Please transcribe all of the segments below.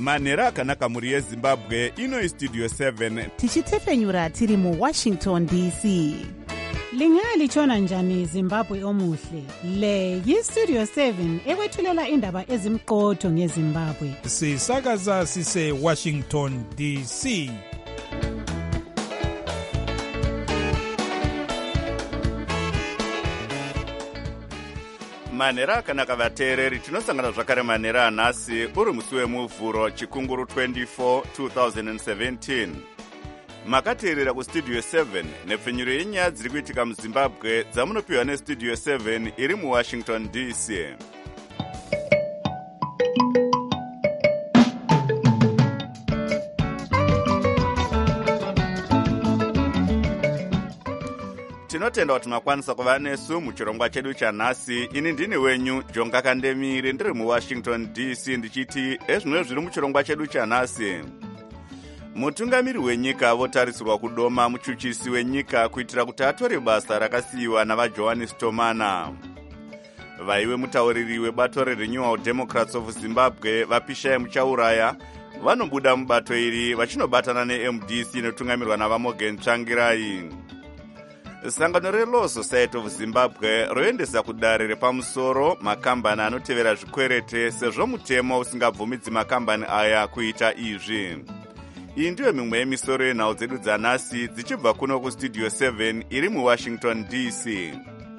manhero akanaka mhuri yezimbabwe. Ino Studio 7 tichitepfenyura tiri muWashington DC. Lingalitshona njani Zimbabwe omuhle? Le yiStudio 7 ekwethulela indaba ezimqotho ngeZimbabwe. Sisakaza sise Washington DC. manhero akanaka vateereri, tinosangana zvakare manhero anhasi uri musi wemuvhuro chikunguru 24 2017. Makateerera kustudio 7 nepfenyuro yenyaya dziri kuitika muzimbabwe dzamunopiwa nestudio 7 iri muwashington DC. Tinotenda kuti makwanisa kuva nesu muchirongwa chedu chanhasi. Ini ndini wenyu Jonga Kandemire, ndiri muWashington DC, ndichiti ezvimwe zviri muchirongwa chedu chanhasi. Mutungamiri wenyika votarisirwa kudoma muchuchisi wenyika kuitira kuti atore basa rakasiyiwa navaJohannes Tomana. Vaiwe mutauriri webato reRenewal Democrats of Zimbabwe vapisha muchauraya vanobuda mubato iri vachinobatana neMDC inotungamirwa navaMorgan Tsvangirai. Sangano reLaw Society of Zimbabwe roendesa kudare repamusoro makambani anotevera zvikwerete sezvo mutemo usingabvumidzi makambani aya kuita izvi. Iyi ndiyo mimwe yemisoro yenhau dzedu dzanhasi dzichibva kuno kustudio 7 iri muWashington DC.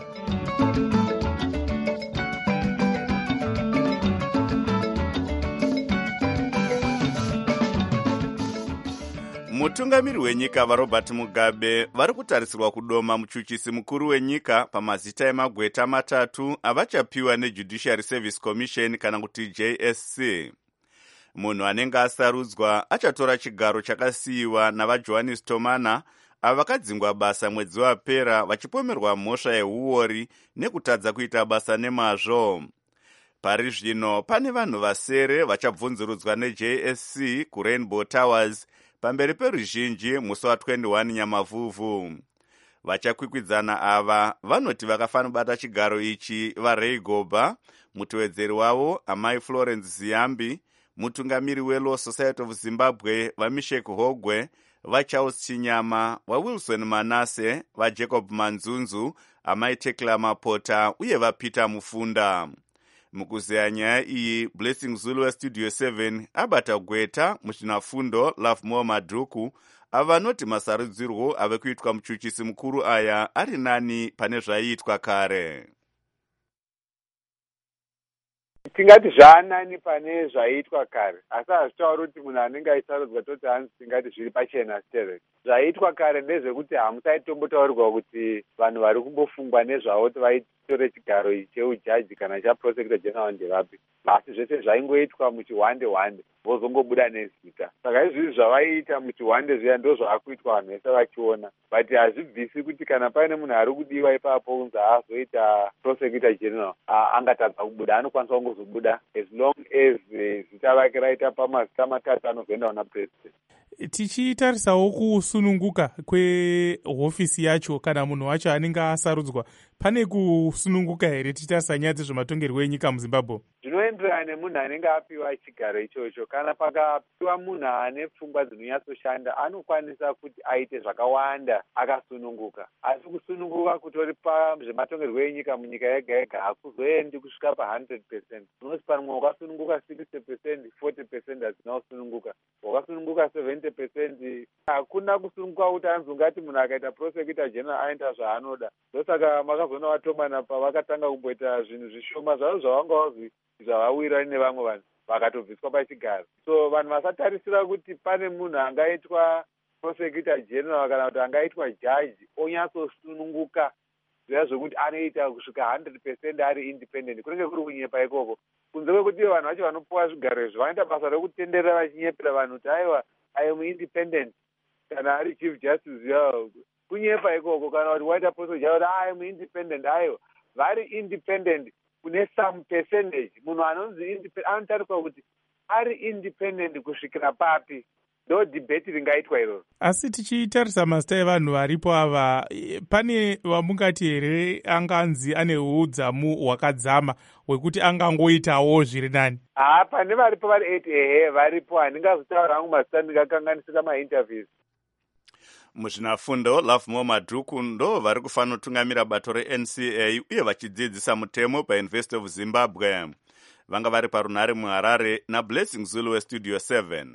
Mutungamiri wenyika vaRobert Mugabe vari kutarisirwa kudoma muchuchisi mukuru wenyika pamazita emagweta matatu avachapiwa neJudiciary Service Commission kana kuti JSC. Munhu anenge asarudzwa achatora chigaro chakasiyiwa navaJohannes Tomana ava vakadzingwa basa mwedzi wapera vachipomerwa mhosva yeuori nekutadza kuita basa nemazvo. Pari zvino pane vanhu vasere vachabvunzurudzwa neJSC kuRainbow Towers pamberi peruzhinji musi wa21 Nyamavhuvhu. Vachakwikwidzana ava vanoti vakafanira kubata chigaro ichi vaRay Goba, mutevedzeri wavo amai Florence Ziyambi, mutungamiri weLaw Society of Zimbabwe vaMishek Hogwe, vaCharles Chinyama, vaWilson Manase, vaJacob Manzunzu, amai Tekla Mapota uye vaPeter Mufunda. Mukuzeya nyaya iyi, Blessing Zulu weStudio 7 abata gweta muchinafundo Lovemore Madhuku avanoti masarudzirwo ave kuitwa muchuchisi mukuru aya ari nani pane zvaiitwa kare. Tingati zvaanani pane zvaiitwa kare, asi hazvitauri kuti munhu anenge aisarudzwa toti hanzi tingati zviri pachena stereo. Zvaiitwa kare ndezvekuti hamusaitombotaurwa kuti vanhu vari kumbofungwa nezvavo kuti vaitore chigaro cheujaji kana chaprosecutor general ndevapi. Asi zvese zvaingoitwa muchihwande-hwande vozongobuda nezita. Saka izvizvi zvavaiita muchihwande zviya ndo zvaakuitwa vanhu vese vachiona. But hazvibvisi kuti kana paine munhu ari kudiwa ipapo kunzi haazoita prosecutor general angatadza kubuda, anokwanisa kungozobuda as long as zita vake raita pamazita matatu anozoenda kuna president. Tichitarisawo kusununguka kwehofisi yacho kana munhu wacho anenge asarudzwa, pane kusununguka here tichitarisa nyaya dzezvematongerwo enyika muZimbabwe? Zvinoenderana nemunhu anenge apiwa chigaro ichocho. Kana pakapiwa munhu ane pfungwa dzinonyatsoshanda anokwanisa kuti aite zvakawanda akasununguka. Asi kusununguka kutori pazvematongerwo enyika munyika yega yega hakuzoendi kusvika pa100%. Unoti pamwe wakasununguka 60%, 40% hadzina kusununguka. Wakasununguka 70%, hakuna kusununguka kuti anzi ngati munhu akaita prosecutor general aita zvaanoda. Ndosaka makazoona vaTomana pavakatanga kumboita zvinhu zvishoma zvavo zvavanga vazvi zvavawira nevamwe vanhu vakatobviswa pachigaro. So vanhu vasatarisira kuti pane munhu angaitwa prosecutor general kana kuti angaitwa jaji onyatsosununguka zviya zvokuti anoita kusvika 100% ari independent kunenge kuri kunyepa ikoko. Kunze kwekuti vanhu vacho vanopuwa zvigaro izvi vanoita basa rekutenderera vachinyepera vanhu kuti aiwa I am independent kana ari chief justice yavo kunyepa ikoko. Kana kuti waita prosecutor kuti I am independent aiwa vari independent kune some percentage. Munhu anonzi independent anotariswa kuti ari independent kusvikira papi. ndo dhibheti ringaitwa iroro. Asi tichitarisa mazita evanhu varipo ava, pane vamungati here anganzi ane udzamu hwakadzama hwekuti angangoitawo zviri nani? Pane varipo vari 8 varipo. Handingazotaura hangu mazita, ndingakanganisika mainterviews. Muzvinafundo Lovemore Madhuku ndo vari kufanira kutungamira bato reNCA uye vachidzidzisa mutemo paUniversity of Zimbabwe. Vanga vari parunhare muHarare naBlessing Zulu weStudio 7.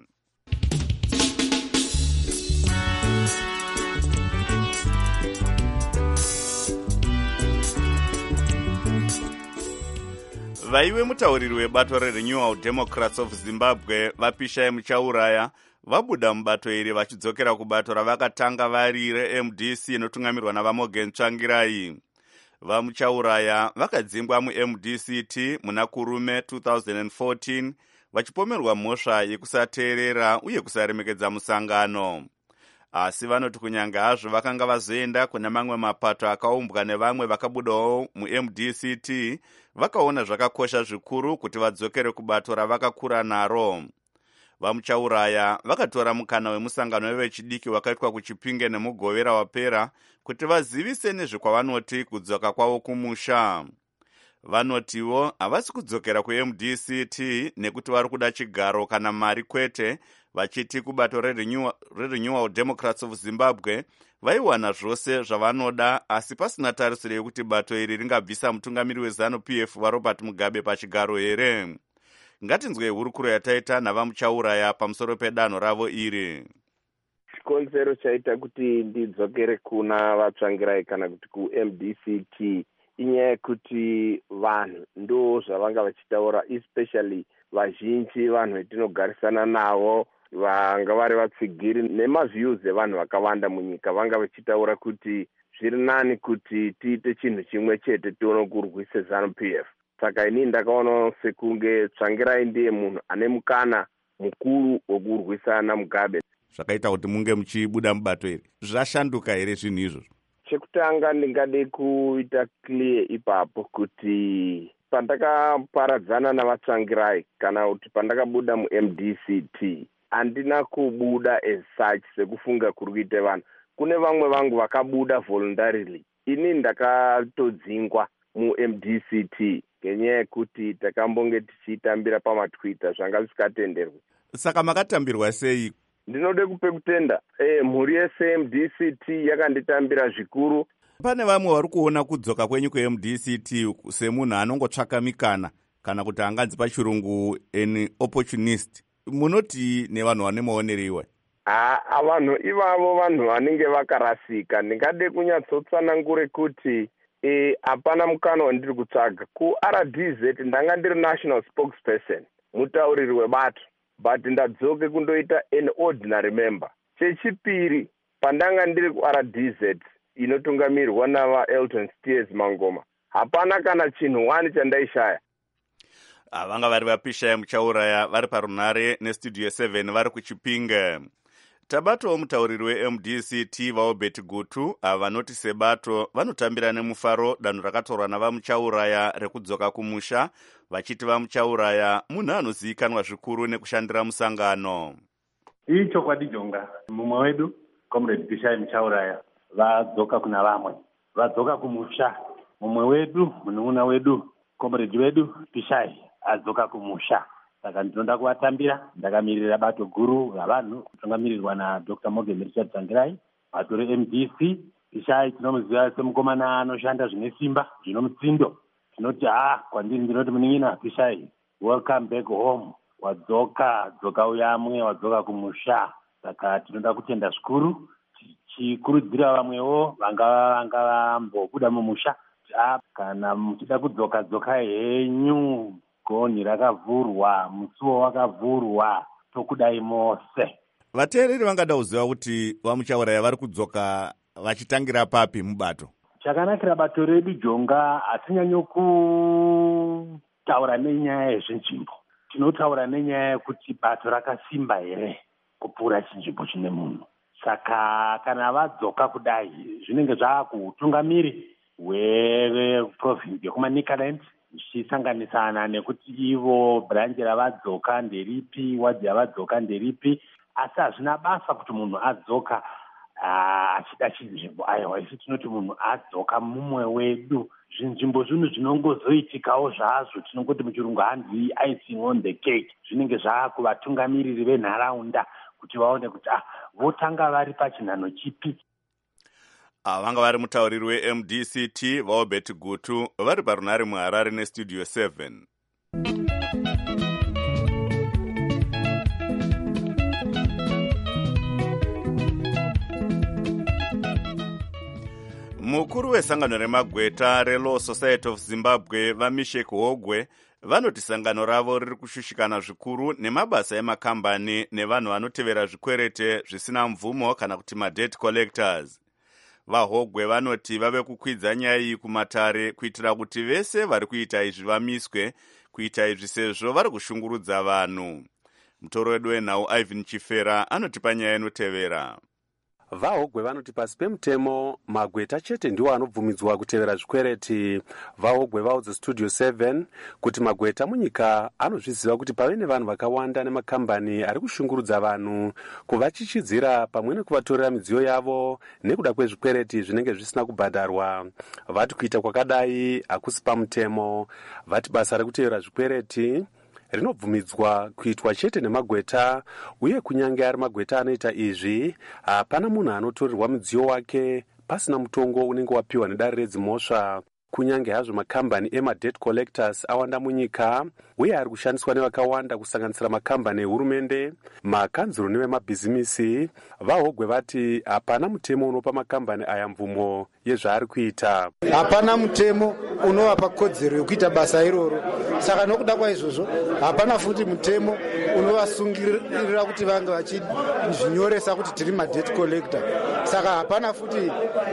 Vaive mutauriri webato reRenewal Democrats of Zimbabwe vaPishai Muchauraya vabuda mubato iri vachidzokera kubato ravakatanga vari reMDC inotungamirwa navaMorgan Tsvangirai. VaMuchauraya vakadzingwa muMDCT muna Kurume 2014 vachipomerwa mhosva yekusateerera uye kusaremekedza musangano. Asi vanoti kunyange hazvo vakanga vazoenda kuna mamwe mapato akaumbwa nevamwe vakabudawo muMDCT, vakaona zvakakosha zvikuru kuti vadzokere kubato ravakakura naro. VaMuchauraya vakatora mukana wemusangano wevechidiki wakaitwa kuChipinge nemugovera wapera kuti vazivise nezvekwavanoti kudzoka kwavo kumusha. Vanotiwo havasi kudzokera kuMDCT nekuti vari kuda chigaro kana mari kwete, vachiti kubato reRenewal Democrats of Zimbabwe vaiwana zvose zvavanoda, asi pasina tarisiro yekuti bato iri ringabvisa mutungamiri weZANU-PF waRobert Mugabe pachigaro here. Ngatinzwe hurukuro yataita navaMuchauraya pamusoro pedanho ravo iri. Chikonzero chaita kuti ndidzokere kuna vaTsvangirai kana kuti kuMDCT inyaya yekuti vanhu ndo zvavanga vachitaura, especially vazhinji vanhu vetinogarisana navo, vanga vari vatsigiri nemaviews evanhu vakawanda munyika, vanga vachitaura kuti zviri nani kuti tiite chinhu chimwe chete tione kurwisa ZANU-PF. Saka ini ndakaona sekunge Tsvangirai ndiye munhu ane mukana mukuru wokurwisana Mugabe. Zvakaita kuti munge muchibuda mubato iri, zvashanduka here zvinhu izvozvo? Chekutanga ndingade kuita clear ipapo kuti pandakaparadzana navaTsvangirai kana kuti pandakabuda muMDCT handina kubuda as such sekufunga kuri kuita vanhu. Kune vamwe vangu vakabuda voluntarily. Ini ndakatodzingwa muMDCT ngenyaya yekuti takambonge tichitambira pamatwitter zvanga zvisikatenderwi. Saka makatambirwa sei? Ndinode kupe kutenda. Mhuri yeMDCT yakanditambira zvikuru. Pane vamwe vari kuona kudzoka kwenyu kuMDCT semunhu anongotsvaka mikana kana kuti anganzi pachirungu an opportunist. Munoti nevanhu vane maonero iwe? Vanhu ivavo vanhu vanenge vakarasika. Ndingade kunyatsotsanangure kuti hapana mukana wandiri kutsvaga. KuRDZ ndanga ndiri national spokesperson, mutauriri webato, but ndadzoke kundoita an ordinary member. Chechipiri, pandanga ndiri kuRDZ inotungamirwa navaElton Steers Mangoma, hapana kana chinhu wani chandaishaya. Vanga vari vaPishai Muchauraya vari parunhare neStudio 7 vari kuChipinge. Tabatowo mutauriri weMDCT vaObert Gutu vanoti sebato vanotambira nemufaro danho rakatorwa navaMuchauraya rekudzoka kumusha, vachiti vaMuchauraya munhu anozivikanwa zvikuru nekushandira musangano. Ichokwadi jonga, mumwe wedu Comrade Pishai Muchauraya vadzoka kuna vamwe, vadzoka kumusha. Mumwe wedu, munun'una wedu, Comrade wedu Pishai adzoka kumusha. Saka ndinoda kuvatambira, ndakamirira bato guru ravanhu kutungamirirwa naDr. Morgan Richard Tsvangirai, bato reMDC. Pishai tinomuziva semukomana anoshanda zvine simba, zvino mutsindo. Tinoti kwandiri ndinoti munin'ina Pishai, welcome back home. Wadzoka uyamwe, wadzoka kumusha. Saka tinoda kutenda zvikuru, tichikurudzira vamwewo vanga vambobuda mumusha. Kana muchida kudzoka henyu, gonhi rakavhurwa, musuwo wakavhurwa, tokudai mose. Vateereri vangada kuziva kuti vaMuchauraya vari kudzoka vachitangira papi mubato? Chakanakira bato redu jonga, hatinyanyo kutaura nenyaya yezvinzvimbo. Tinotaura nenyaya yekuti bato rakasimba here kupfuura chinzvimbo chine munhu. Saka kana vadzoka kudai, zvinenge zvaakutungamiri hweprovinsi yekumaNicaland, zvichisanganisana nekuti ivo branch ravadzoka nderipi, wadhi yavadzoka nderipi. asi hazvina basa kuti munhu adzoka achida chinzvimbo. Aiwa, isi tinoti munhu adzoka mumwe wedu. Zvinzvimbo zvinhu zvinongozoitikawo zvazvo, tinongoti muchirungu hanzi icing on the cake. Zvinenge zvaakuvatungamiriri venharaunda kuti vaone kuti votanga vari pachinhano chipi. Vanga vari mutauriri weMDCT vaObert Gutu vari parunare muHarare neStudio 7. Mukuru wesangano remagweta reLaw Society of Zimbabwe vaMishek Hogwe vanoti sangano ravo riri kushushikana zvikuru nemabasa emakambani nevanhu vanotevera zvikwerete zvisina mvumo kana kuti madebt collectors. VaHogwe vanoti vave kukwidza nyaya iyi kumatare kuitira kuti vese vari kuita izvi vamiswe kuita izvi sezvo vari kushungurudza vanhu. Mutoro wedu wenhau Ivan Chifera anotipa nyaya inotevera. VaHogwe vanoti pasi pemutemo magweta chete ndiwo anobvumidzwa kutevera zvikwereti. VaHogwe vaudza Studio 7 kuti magweta munyika anozviziva kuti pave nevanhu vakawanda nemakambani ari kushungurudza vanhu, kuvachichidzira pamwe nekuvatorera midziyo yavo nekuda kwezvikwereti zvinenge zvisina kubhadharwa. Vati kuita kwakadai hakusi pamutemo. Vati basa rekutevera zvikwereti rinobvumidzwa kuitwa chete nemagweta, uye kunyange ari magweta anoita izvi hapana munhu anotorerwa mudziyo wake pasina mutongo unenge wapiwa nedare redzimhosva. Kunyange hazvo makambani emadebt collectors awanda munyika uye ari kushandiswa nevakawanda kusanganisira makambani ehurumende, makanzuro nevemabhizimisi, VaHogwe vati hapana mutemo unopa makambani aya mvumo yezvaari kuita. Hapana mutemo unovapa kodzero yokuita basa iroro. Saka nokuda kwaizvozvo hapana futi mutemo unovasungirira kuti vange vachizvinyoresa kuti tiri madebt collector. Saka hapana futi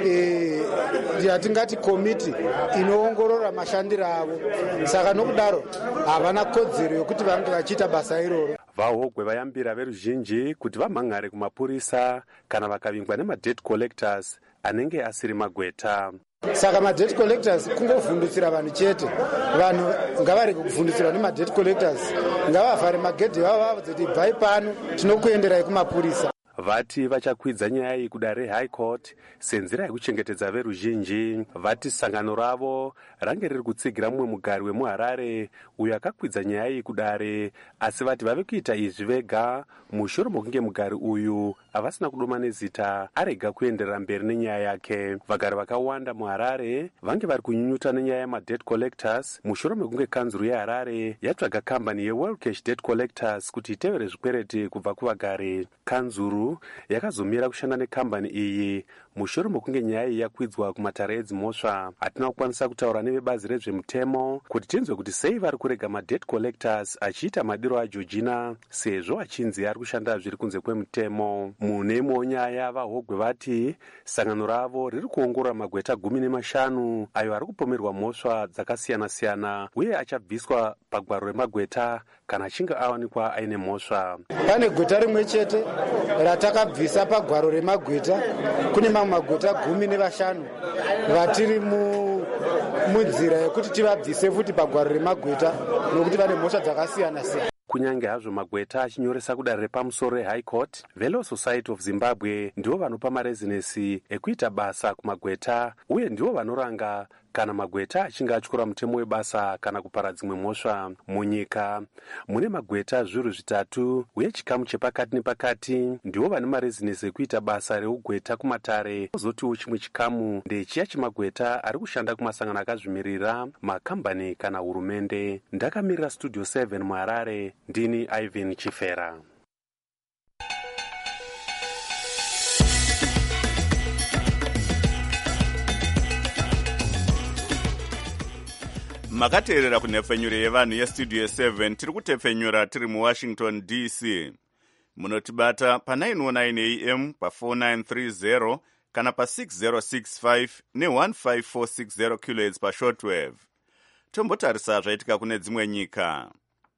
yatingati komiti inoongorora mashandiro avo. Saka nokudaro havana kodzero yokuti vange vachiita basa iroro. VaHogwe vayambira veruzhinji kuti vamhangare kumapurisa kana vakavingwa nemadebt collectors anenge asiri magweta. Saka madebt collectors kungovhundutsira vanhu chete. Vanhu ngavarege kuvhundutsirwa nemadebt collectors. Ngavavhare magedhi vavo vavadzoti bhai pano tinokuenderai kumapurisa. Vati vachakwidza nyaya iyi kudare High Court senzira yekuchengetedza veruzhinji. Vati sangano ravo range riri kutsigira mumwe mugari wemuHarare uyo akakwidza nyaya iyi kudare, asi vati vave kuita izvi vega mushure mokunge mugari uyu havasina kudoma nezita arega kuenderera mberi nenyaya yake. Vagari vakawanda muHarare vange vari kunyunyuta nenyaya yemadebt collectors mushure mekunge kanzuru yeHarare yatsvaga kambani yeWorld Cash Debt Collectors kuti itevere zvikwereti kubva kuvagari. Kanzuru yakazomira kushanda nekambani iyi mushure mokunge nyaya iyi yakwidzwa kumatare edzimhosva. Hatina kukwanisa kutaura nevebazi rezvemutemo kuti tinzwe kuti sei vari kurega madebt collectors achiita madiro aJeorgina sezvo achinzi ari kushanda zviri kunze kwemutemo. Mune imwewo nyaya VaHogwe vati sangano ravo riri kuongorora magweta 15 ayo ari kupomerwa mhosva dzakasiyana-siyana uye achabviswa pagwaro remagweta kana achinge awanikwa aine mhosva. Pane gweta rimwe chete ratakabvisa pagwaro remagweta. Kune mamwe magweta 15 vatiri munzira yekuti tivabvise futi pagwaro remagweta nokuti vane mhosva dzakasiyana-siyana. Kunyange hazvo magweta achinyoresa kudare repamusoro reHigh Court, veLaw Society of Zimbabwe ndivo vanopa marezinesi ekuita basa kumagweta uye ndivo vanoranga kana magweta achinge atyora mutemo webasa kana kupara dzimwe mhosva. Munyika mune magweta zviuru 3 uye chikamu chepakati nepakati ndivo vane marezinesi ekuita basa reugweta kumatare. Kozotiwo chimwe chikamu ndechiya chemagweta ari kushanda kumasangano akazvimirira, makambani kana hurumende. Ndakamirira Studio 7 muHarare, ndini Ivan Chifera. Makateerera kunhepfenyuro yevanhu yeStudio 7 tiri kutepfenyura tiri muWashington DC. Munotibata pa919 AM pa4930 kana pa6065 ne15460 kHz pashortwave. Tombotarisa zvaitika kune dzimwe nyika.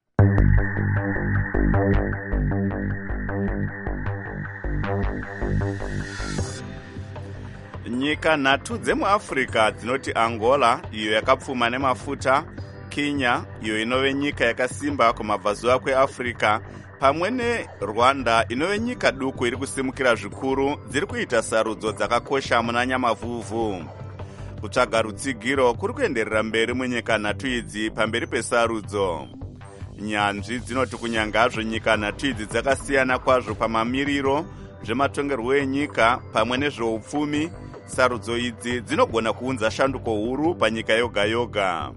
Nyika 3 dzemuAfrica dzinoti Angola, iyo yakapfuma nemafuta, Kenya, iyo inove nyika yakasimba kumabvazuva kweAfrica, pamwe neRwanda inove nyika duku iri kusimukira zvikuru dziri kuita sarudzo dzakakosha muna nyamavhuvhu. Kutsvaga rutsigiro kuri kuenderera mberi munyika nhatu idzi pamberi pesarudzo. Nyanzvi dzinoti kunyangazvo nyika nhatu idzi dzakasiyana kwazvo pamamiriro zvematongerwo enyika pamwe nezveupfumi, sarudzo idzi dzinogona kuunza shanduko huru panyika yoga yoga.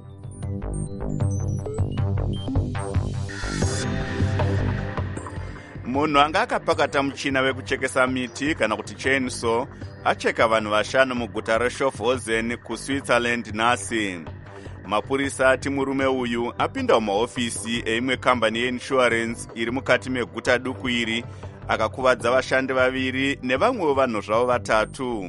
Munhu anga akapakata muchina wekuchekesa miti kana kuti chainsaw acheka vanhu 5 muguta reSchaffhausen kuSwitzerland nhasi. Mapurisa ati murume uyu apinda mumahofisi eimwe kambani yeinsurance iri mukati meguta duku iri akakuvadza vashandi 2 nevamwewo vanhu zvavo 3.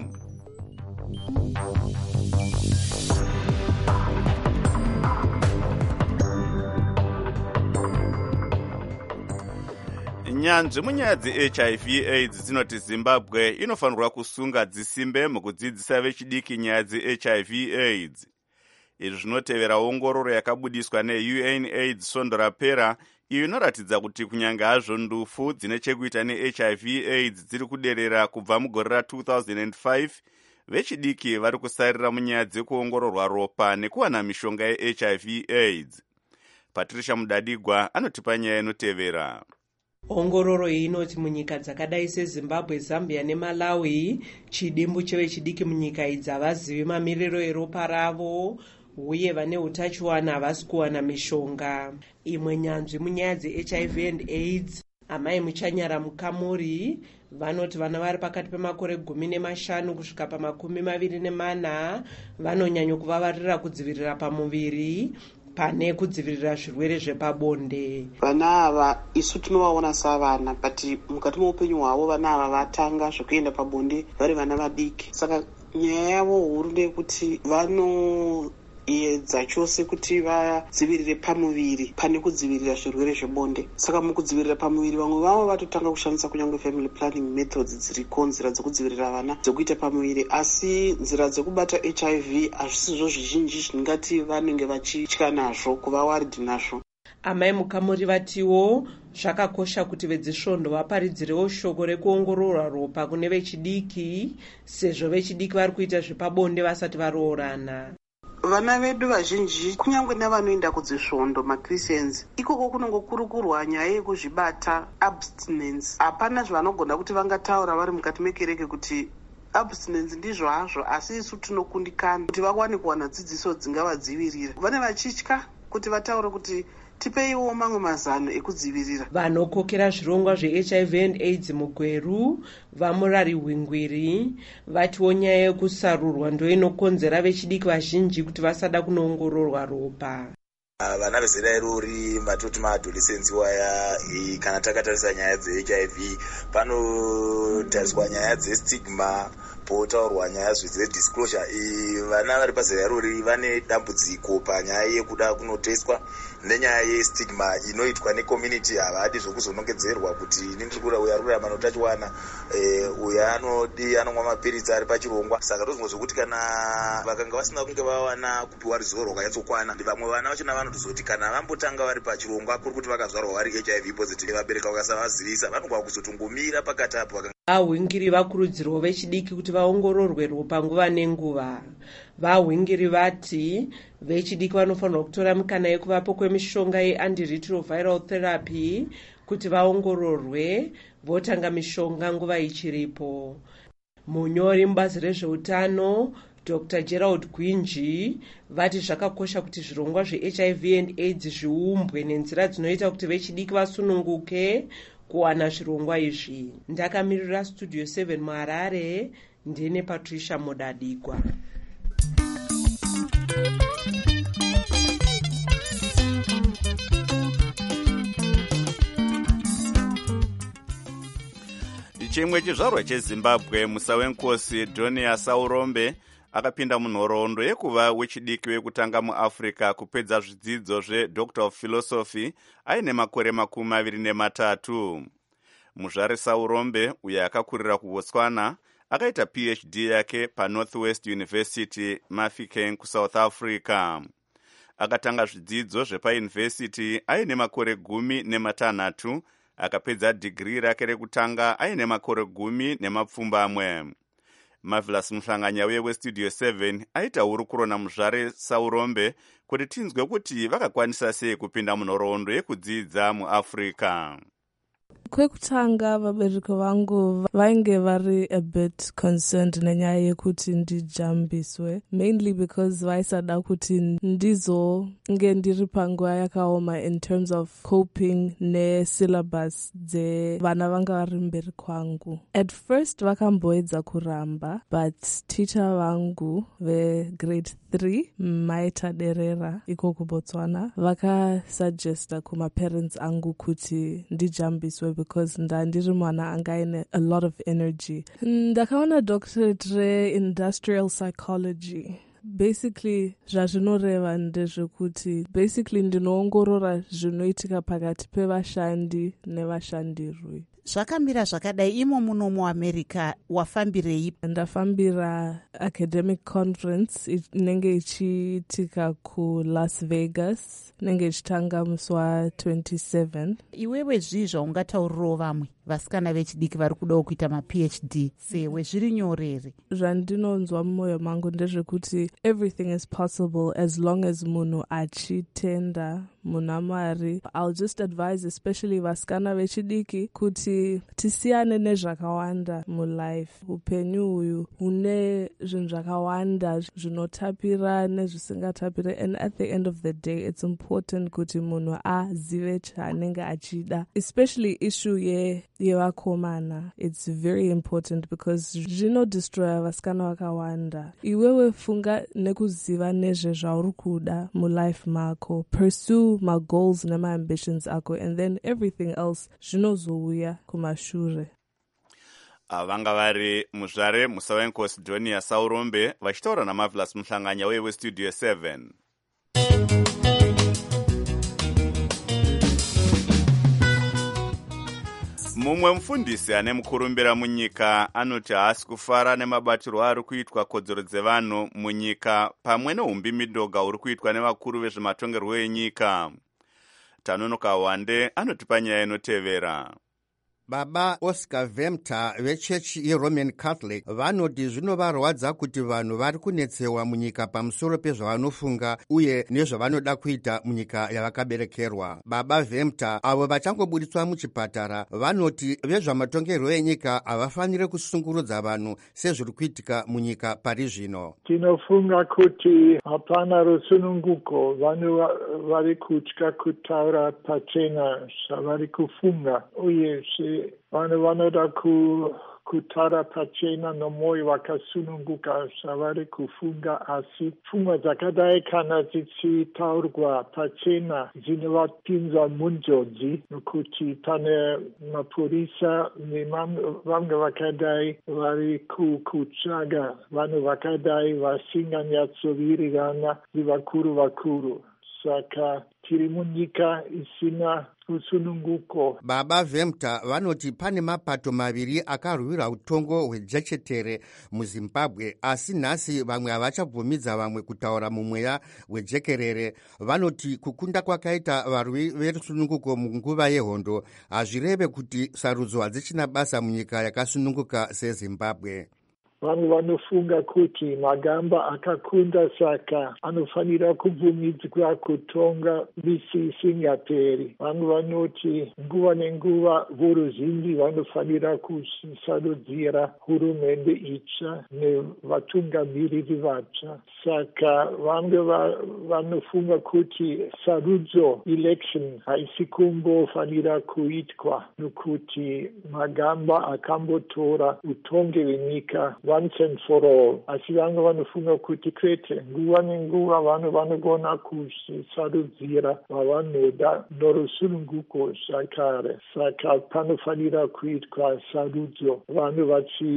Nyanzvi munyaya dzeHIV AIDS dzinoti Zimbabwe inofanirwa kusunga dzisimbe mukudzidzisa vechidiki nyaya dzeHIV AIDS. Izvi zvinotevera ongororo yakabudiswa neUNAIDS svondo rapera, iyo inoratidza kuti kunyange hazvo ndufu dzine chekuita neHIV AIDS dziri kuderera kubva mugore ra2005, vechidiki vari kusarira munyaya dzekuongororwa ropa nekuwana mishonga yeHIV AIDS. Patricia Mudadigwa anotipa nyaya inotevera. Ongororo iyi inoti munyika dzakadai seZimbabwe, Zambia neMalawi, chidimbu chevechidiki munyika idzi havazivi mamiriro eropa ravo uye vane utachiwana havasi kuwana mishonga. Imwe nyanzvi munyaya dzeHIV and AIDS, amai Muchanyara Mukamuri, vanoti vana vari pakati pemakore 15 kusvika pa24 vanonyanya kuvavarira kudzivirira pamuviri pane kudzivirira zvirwere zvepabonde. Vana ava isu tinovaona savana, but mukati meupenyu hwavo vana ava vatanga zvekuenda pabonde vari vana vadiki. Saka nyaya yavo huru ndeyekuti vanoedza chose kuti vadzivirire pamuviri pane kudzivirira zvirwere zvebonde. Saka mukudzivirira pamuviri vamwe vavo vatotanga kushandisa kunyange family planning methods dziriko, nzira dzekudzivirira vana dzekuita pamuviri, asi nzira dzekubata HIV hazvisizvo zvizhinji zvingati vanenge vachitya nazvo, kuva waridhi nazvo. Amai Mukamuri vatiwo zvakakosha kuti vedzisvondo vaparidzirewo shoko rekuongororwa ropa kune vechidiki, sezvo vechidiki vari kuita zvepabonde vasati varoorana. Vana vedu vazhinji kunyange nevanoenda kudzisvondo maChristians, ikoko kunongokurukurwa nyaya yekuzvibata, abstinence. Hapana zvavanogona kuti vangataura vari mukati mekereke kuti abstinence ndizvo hazvo, asi isu tinokundikana kuti vawane kuwana dzidziso dzingavadzivirira. Vane vachitya kuti vataure kuti tipeiwo mamwe mazano ekudzivirira. Vanokokera zvirongwa zveHIV and AIDS mugweru vaMurari Hwingwiri vatiwo nyaya yekusarurwa ndoinokonzera vechidiki vazhinji kuti vasada kunoongororwa ropa. Vana vezera irori matoti maadolescents waya, kana takatarisa nyaya dzeHIV panotariswa nyaya dzestigma, potaurwa nyaya dzedisclosure. Vana vari pazera irori vane dambudziko panyaya yekuda kunoteswa nenyaya yestigma inoitwa necommunity. Havadi zvokuzonongedzerwa kuti ndiri kura uya rurama notachiwana, uya anomwa mapiritsi ari pachirongwa. Saka ndozvimwe zvokuti kana vakanga vasina kunge vawana kupiwa ruzivo rwakanyatsokwana, vamwe vana vachona vanotozoti kana vambotanga vari pachirongwa kuri kuti vakazvarwa vari HIV positive, vabereka vakasavazivisa vanogona kuzotongomira pakati apo. Vahwingiri vakurudzirwa vechidiki kuti vaongororwe ropa nguva nenguva. Vahwingiri vati vechidiki vanofanirwa kutora mikana yekuvapo kwemishonga yeantiretroviral therapy kuti vaongororwe votanga mishonga nguva ichiripo. Munyori mubazi rezveutano Dr. Gerald Gwinji vati zvakakosha kuti zvirongwa zveHIV and AIDS zviumbwe nenzira dzinoita kuti vechidiki vasununguke kuwana zvirongwa izvi. Ndakamirira Studio 7 muHarare, ndine Patricia Mudadigwa. Chimwe chizvarwa cheZimbabwe, musa wenkosi Doniya Saurombe akapinda munhoroondo yekuva wechidiki wekutanga muAfrica kupedza zvidzidzo zvedoctor of philosophy aine makore 23. Muzvare Saurombe, uyo akakurira kuBotswana, akaita PhD yake paNorthwest University Mafikeng kuSouth Africa. akatanga zvidzidzo zvepayunivhesiti aine makore 16, akapedza dhigiri rake rekutanga aine makore 10 Marvelous Muhlanganya weStudio 7 aita hurukuro naMuzvare Saurombe kuti tinzwe kuti vakakwanisa sei kupinda munhoroondo yekudzidza muAfrica. Kwekutanga vabereki vangu vainge vari a bit concerned nenyaya yekuti ndijambiswe, mainly because vaisada kuti ndizonge ndiri panguva yakaoma in terms of coping nesyllabus dzevana vanga vari mberi kwangu. At first vakamboedza kuramba, but teacher vangu vegrade 3 Maita Derera iko kuBotswana vakasuggesta kumaparents angu kuti ndijambiswe because ndandiri mwana anga aine a lot of energy. Ndakaona doctorate re-industrial psychology. Basically zvazvinoreva ndezvekuti basically ndinoongorora zvinoitika pakati pevashandi nevashandirwi. Zvakamira zvakadai imo muno muAmerica wafambirei? Ndafambira academic conference inenge ichiitika kuLas Vegas, inenge ichitanga musi wa27. Iwewe zvizvo ungataurirawo vamwe vasikana vechidiki vari kudawo kuita maPhD sewe zviri nyorere? Zvandinonzwa mumwoyo mangu ndezvekuti everything is possible as long as munhu achitenda muna Mwari. I'll just advise especially vasikana vechidiki kuti tisiyane nezvakawanda mulife. Upenyu uyu hune zvinhu zvakawanda zvinotapira nezvisingatapira, and at the end of the day it's important kuti munhu azive chaanenge achida, especially issue yevakomana. It's very important because zvinodestroya vasikana vakawanda. Iwewe funga nekuziva nezvezvauri kuda mulife mako, pursue my goals and my ambitions ako, and then everything else zvinozouya kumashure. Vanga vari Muzvare Musawenkosi Donia Saurombe vachitaura naMarvelous Muhlanganya weStudio 7. Mumwe mufundisi ane mukurumbira munyika anoti haasi kufara nemabatirwo ari kuitwa kodzero dzevanhu munyika pamwe neumbimidoga uri kuitwa nevakuru vezvematongerwo enyika. Tanonoka Wande anotipa nyaya inotevera. Baba Oscar Vemta vechechi yeRoman Catholic vanoti zvinovarwadza kuti vanhu vari kunetsewa munyika pamusoro pezvavanofunga uye nezvavanoda kuita munyika yavakaberekerwa. Baba Vemta avo vachangobudiswa muchipatara vanoti vezvamatongerwo enyika havafanire kusungurudza vanhu sezviri kuitika munyika pari zvino. Tinofunga kuti hapana rusununguko, vanhu vari kutya kutaura pachena zvavari kufunga, uye vanhu vanoda kutaura pachena nomwoyo wakasununguka zvavari kufunga, asi pfungwa dzakadai kana dzichitaurwa pachena dzinovapinza munjodzi, nokuti pane mapurisa nevamwe vakadai vari kutsvaga vanhu vakadai vasinganyatsovirirana nevakuru. Saka tiri munyika isina rusununguko. Baba Vemta vanoti pane mapato maviri akarwira utongo hwejechetere muZimbabwe, asi nhasi vamwe havachabvumidza vamwe kutaura mumweya hwejekerere. Vanoti kukunda kwakaita varwi verusununguko munguva yehondo hazvireve kuti sarudzo hadzichina basa munyika yakasununguka seZimbabwe. Vanhu vanofunga kuti Magamba akakunda saka anofanira kubvumidzwa kutonga misi isingaperi. Vanhu vanoti nguva nenguva voruzhinji vanofanira kusarudzira hurumende itsva nevatungamiriri vatsva. Saka vamwe vanofunga kuti sarudzo election haisi kumbofanira kuitwa, nokuti Magamba akambotora utongi hwenyika once and for all. Asi vamwe vanofunga kuti kwete, nguva nenguva vanhu vanogona kusarudzira vavanoda norusununguko zvakare. Saka panofanira kuitwa sarudzo, vanhu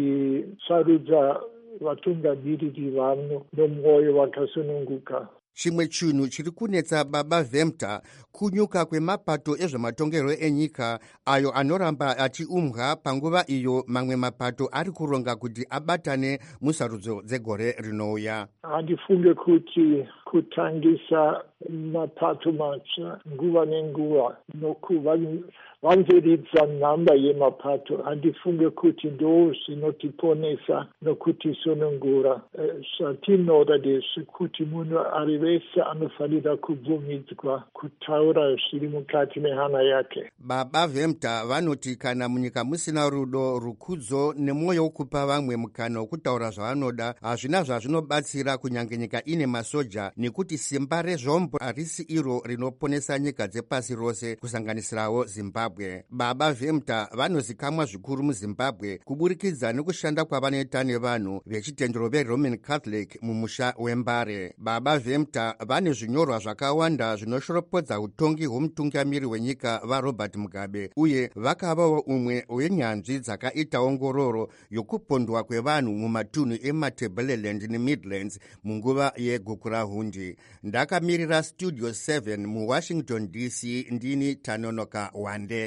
vachisarudza vatungamiriri vano nomwoyo wakasununguka. Chimwe chinhu chiri kunetsa Baba Vemta kunyuka kwemapato ezvematongerwo enyika ayo anoramba achiumbwa panguva iyo mamwe mapato ari kuronga kuti abatane musarudzo dzegore rinouya. Handifunge kuti kutangisa mapato matsva nguva nenguva vanzoridza nhamba yemapato. Handifunge kuti ndo zvinotiponesa nokutisunungura. Zvatinoda ndezvekuti munhu ari vese anofanira kubvumidzwa kutaura zviri mukati mehana yake. Baba Vemta vanoti kana munyika musina rudo, rukudzo nemwoyo wokupa vamwe mukana wokutaura zvavanoda, hazvina zvazvinobatsira kunyange nyika ine masoja, nekuti simba rezvombo harisi iro rinoponesa nyika dzepasi rose kusanganisirawo Zimbabwe. Baba Vemta vanozikamwa zvikuru muZimbabwe kuburikidza nekushanda kwavanoita nevanhu vechitendero veRoman Catholic mumusha weMbare. Baba Vemta vane zvinyorwa zvakawanda zvinoshoropodza utongi hwomutungamiri wenyika vaRobert Mugabe, uye vakavawo umwe wenyanzvi dzakaita ongororo yokupondwa kwevanhu mumatunhu eMatabeleland neMidlands munguva yeGukurahundi. Ndakamirira Studio 7 muWashington DC, ndini Tanonoka Wande.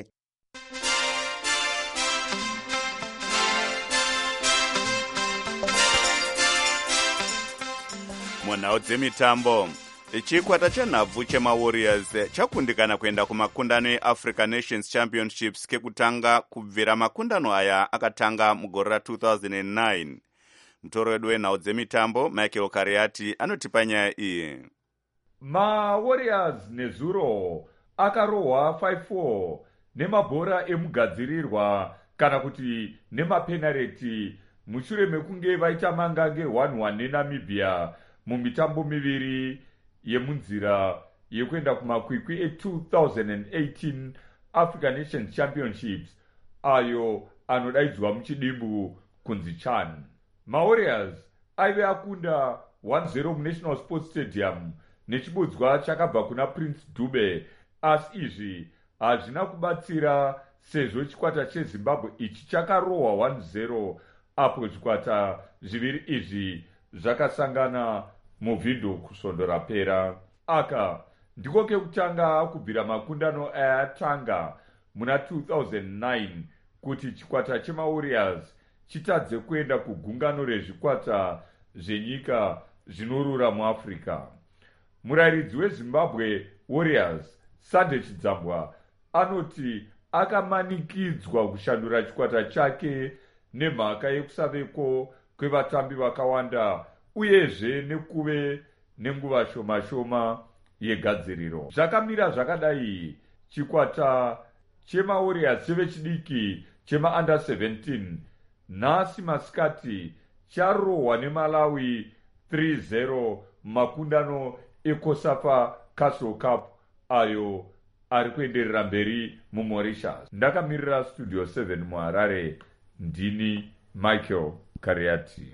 Munhau dzemitambo, chikwata chanhabvu chemawarriors chakundikana kuenda kumakundano eAfrica Nations Championships kekutanga kubvira makundano aya akatanga mugore ra2009. Mutoro wedu wenhau dzemitambo Michael Kariati anotipa nyaya iyi. MaWarriors nezuro akarohwa 5-4 nemabhora emugadzirirwa kana kuti nemapenareti mushure mekunge vaita mangange 1-1 neNamibia mumitambo miviri yemunzira yekuenda kumakwikwi e2018 Africa Nations Championships ayo anodaidzwa muchidimbu kunzi CHAN. MaWarriors aive akunda 1-0 muNational Sports Stadium nechibudzwa chakabva kuna Prince Dube, asi izvi hazvina kubatsira sezvo chikwata cheZimbabwe ichi chakarohwa 1-0 apo zvikwata zviviri izvi zvakasangana muvhindu kusvondo rapera. Aka ndiko kekutanga kubvira makundano ayatanga muna 2009 kuti chikwata chemaWarriors chitadze kuenda kugungano rezvikwata zvenyika zvinorura muAfrica. Murairidzi weZimbabwe Warriors Sande Chidzambwa anoti akamanikidzwa kushandura chikwata chake nemhaka yekusaveko kwevatambi vakawanda uyezve nekuve nenguva shoma shoma yegadziriro. Zvakamira zvakadai, chikwata chemaWarriors chevechidiki chemaUnder 17 nhasi masikati charohwa neMalawi 3-0 makundano eCOSAFA Castle Cup ayo ari kuenderera mberi muMauritius. Ndakamirira Studio 7 muHarare, ndini Michael Kariati.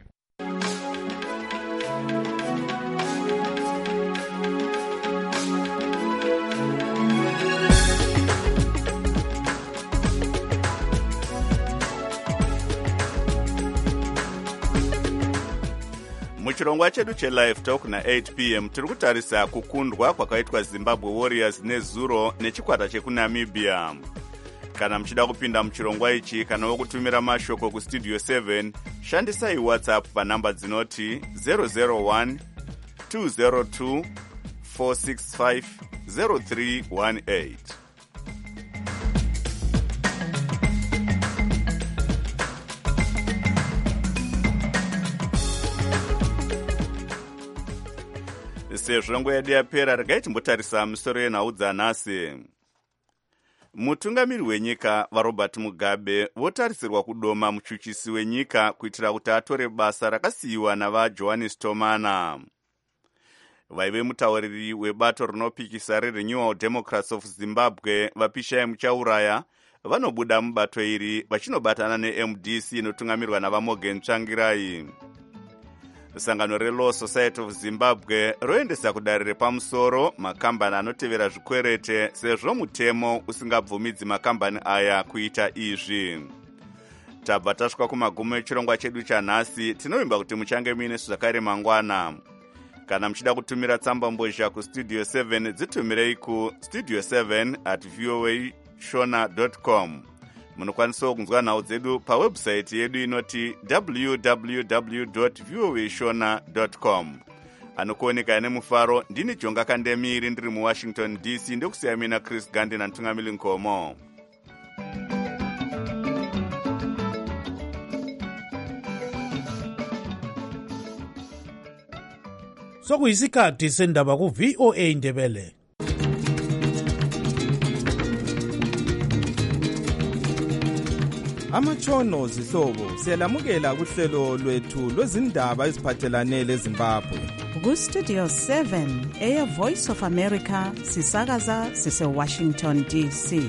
Muchirongwa chedu cheLive Talk na8 p.m. tiri kutarisa kukundwa kwakaitwa Zimbabwe Warriors nezuro nechikwata chekunamibia. Kana muchida kupinda muchirongwa ichi kana wokutumira mashoko kustudio 7, shandisai WhatsApp panamba dzinoti 001 202 465 0318. Sezvo nguva yedu yapera, regai timbotarisa misoro yenhau dzanhasi. Mutungamiri wenyika vaRobert Mugabe votarisirwa kudoma muchuchisi wenyika kuitira kuti atore basa rakasiyiwa navaJohannes Tomana. Vaive mutauriri webato rinopikisa reRenewal Democrats of Zimbabwe vapishai muchauraya vanobuda mubato iri vachinobatana neMDC inotungamirwa navaMorgan Tsvangirai. Sangano reLaw Society of Zimbabwe roendesa kudare repamusoro makambani anotevera zvikwerete sezvo mutemo usingabvumidzi makambani aya kuita izvi. Tabva tasvika kumagumo echirongwa chedu chanhasi. Tinovimba kuti muchange muinesu zvakare mangwana. Kana muchida kutumira tsamba mbozha kustudio 7, dzitumirei kustudio7@voashona.com. Munokwanisawo kunzwa nhau dzedu pawebsite yedu inoti www.voashona.com. anokuoneka nemufaro. Ndini Jonga Kandemiri ndiri muWashington DC, ndokusiya mina Chris Gandhi nantungamili Nkomo. Sokuyisikhathi sendaba ku-VOA Indebele. Amatshono zihlobo siyalamukela kuhlelo lwethu lwezindaba eziphathelane leZimbabwe. Ku-Studio 7 Air Voice of America sisakaza sise-Washington DC.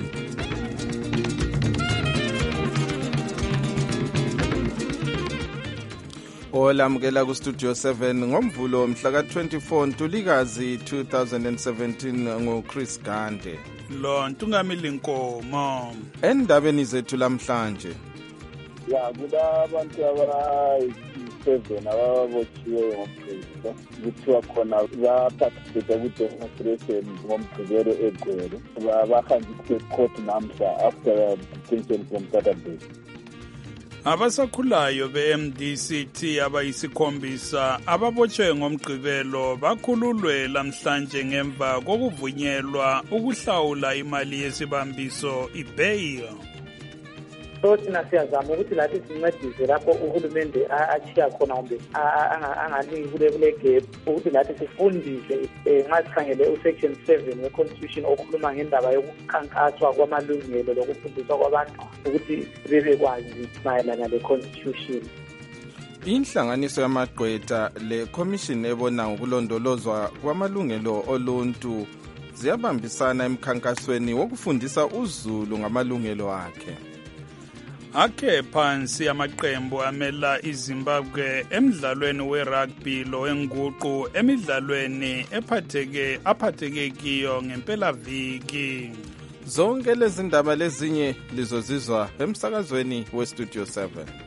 Olamukela ku-Studio 7 ngomvulo mhla ka-24 Ntulikazi 2017 ngo-Chris Gandhi. Lo Ntungamili Nkomo. Endabeni zethu lamhlanje. Ya kulabantu abayi-7 ababotshiweyo ngomgqibelo kuthiwa khona baparticipate ku-demonstration ngomgqibelo eGweru bahanjiswe e-court namhla after detention from Saturday. Abasakhulayo be-MDCT abayisikhombisa ababotshwe ngomgqibelo bakhululwe lamhlanje ngemva kokuvunyelwa ukuhlawula imali yesibambiso i-bail. So thina siyazama ukuthi lathi sincedise lapho uhulumende achiya khona kumbe anganiki kule gap ukuthi lathi sifundise nxa sikhangele usection 7 we-constitution okhuluma ngendaba yokukhankaswa kwamalungelo lokufundiswa kwabantu ukuthi bebekwazi mayelana le-constitution. Inhlanganiso yamagqwetha le-commission ebona ngokulondolozwa kwamalungelo oluntu ziyabambisana emkhankasweni wokufundisa uzulu ngamalungelo akhe. Akhe phansi amaqembu amela iZimbabwe emidlalweni we-rugby lo wenguqu emidlalweni aphatheke kiyo ngempelaviki. Zonke lezi ndaba lezinye lizozizwa emsakazweni we-Studio 7.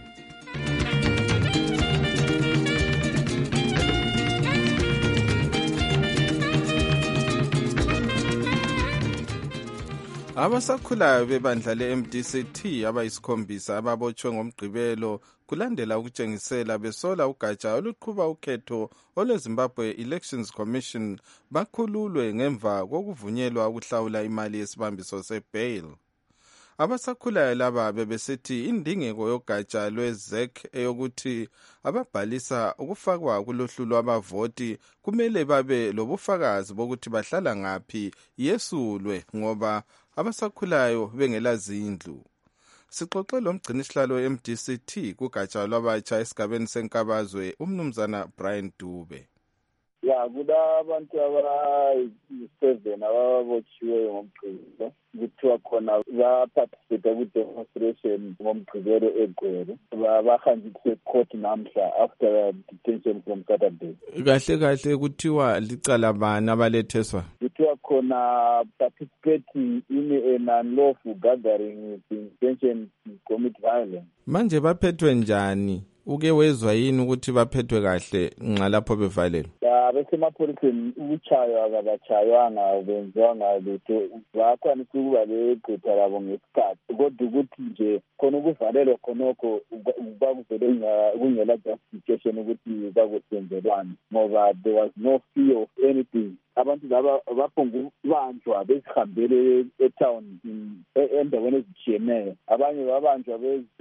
Abasakhulayo bebandla le-MDCT abayisikhombisa ababotshwe ngomgqibelo kulandela ukutshengisela besola ugatsha oluqhuba ukhetho olweZimbabwe Elections Commission bakhululwe ngemva kokuvunyelwa ukuhlawula imali yesibambiso se-bail. Abasakhulayo laba bebesithi indingeko yogatsha lwe-ZEC eyokuthi ababhalisa ukufakwa kuluhlu lwabavoti kumele babe lobufakazi bokuthi bahlala ngaphi yesulwe ngoba abasakhulayo bengela zindlu. Sixoxe lomgcinisihlalo we-MDCT kugatsha lwabatsha esigabeni senkabazwe umnumzana Brian Dube. Ya kulabantu abayi-7 ababotshiweyo ngomgqibelo kuthiwa khona baparticipate ku-demonstration ngomgqibelo eGweru bahanjiswe e-court namhla after detention from Saturday. Kahle kuthiwa licala bani abaletheswa? Kuthiwa khona participating in a non-lawful gathering with the intention to commit violence. Manje baphethwe njani? Uke wezwa yini ukuthi baphethwe kahle nxa lapho bevalelwe? Besemapholiseni ukuchaywa kabachaywanga benziwanga lutho bakwanisa ukuba begqitha labo ngesikhathi kodwa ukuthi nje khona ukuvalelwa khonokho bakuvele kungela justification ukuthi bakusenzelwani ngoba there was no fear of anything. Abantu laba baphongubanjwa bezihambele etown endaweni ezitshiyeneyo, abanye babanjwa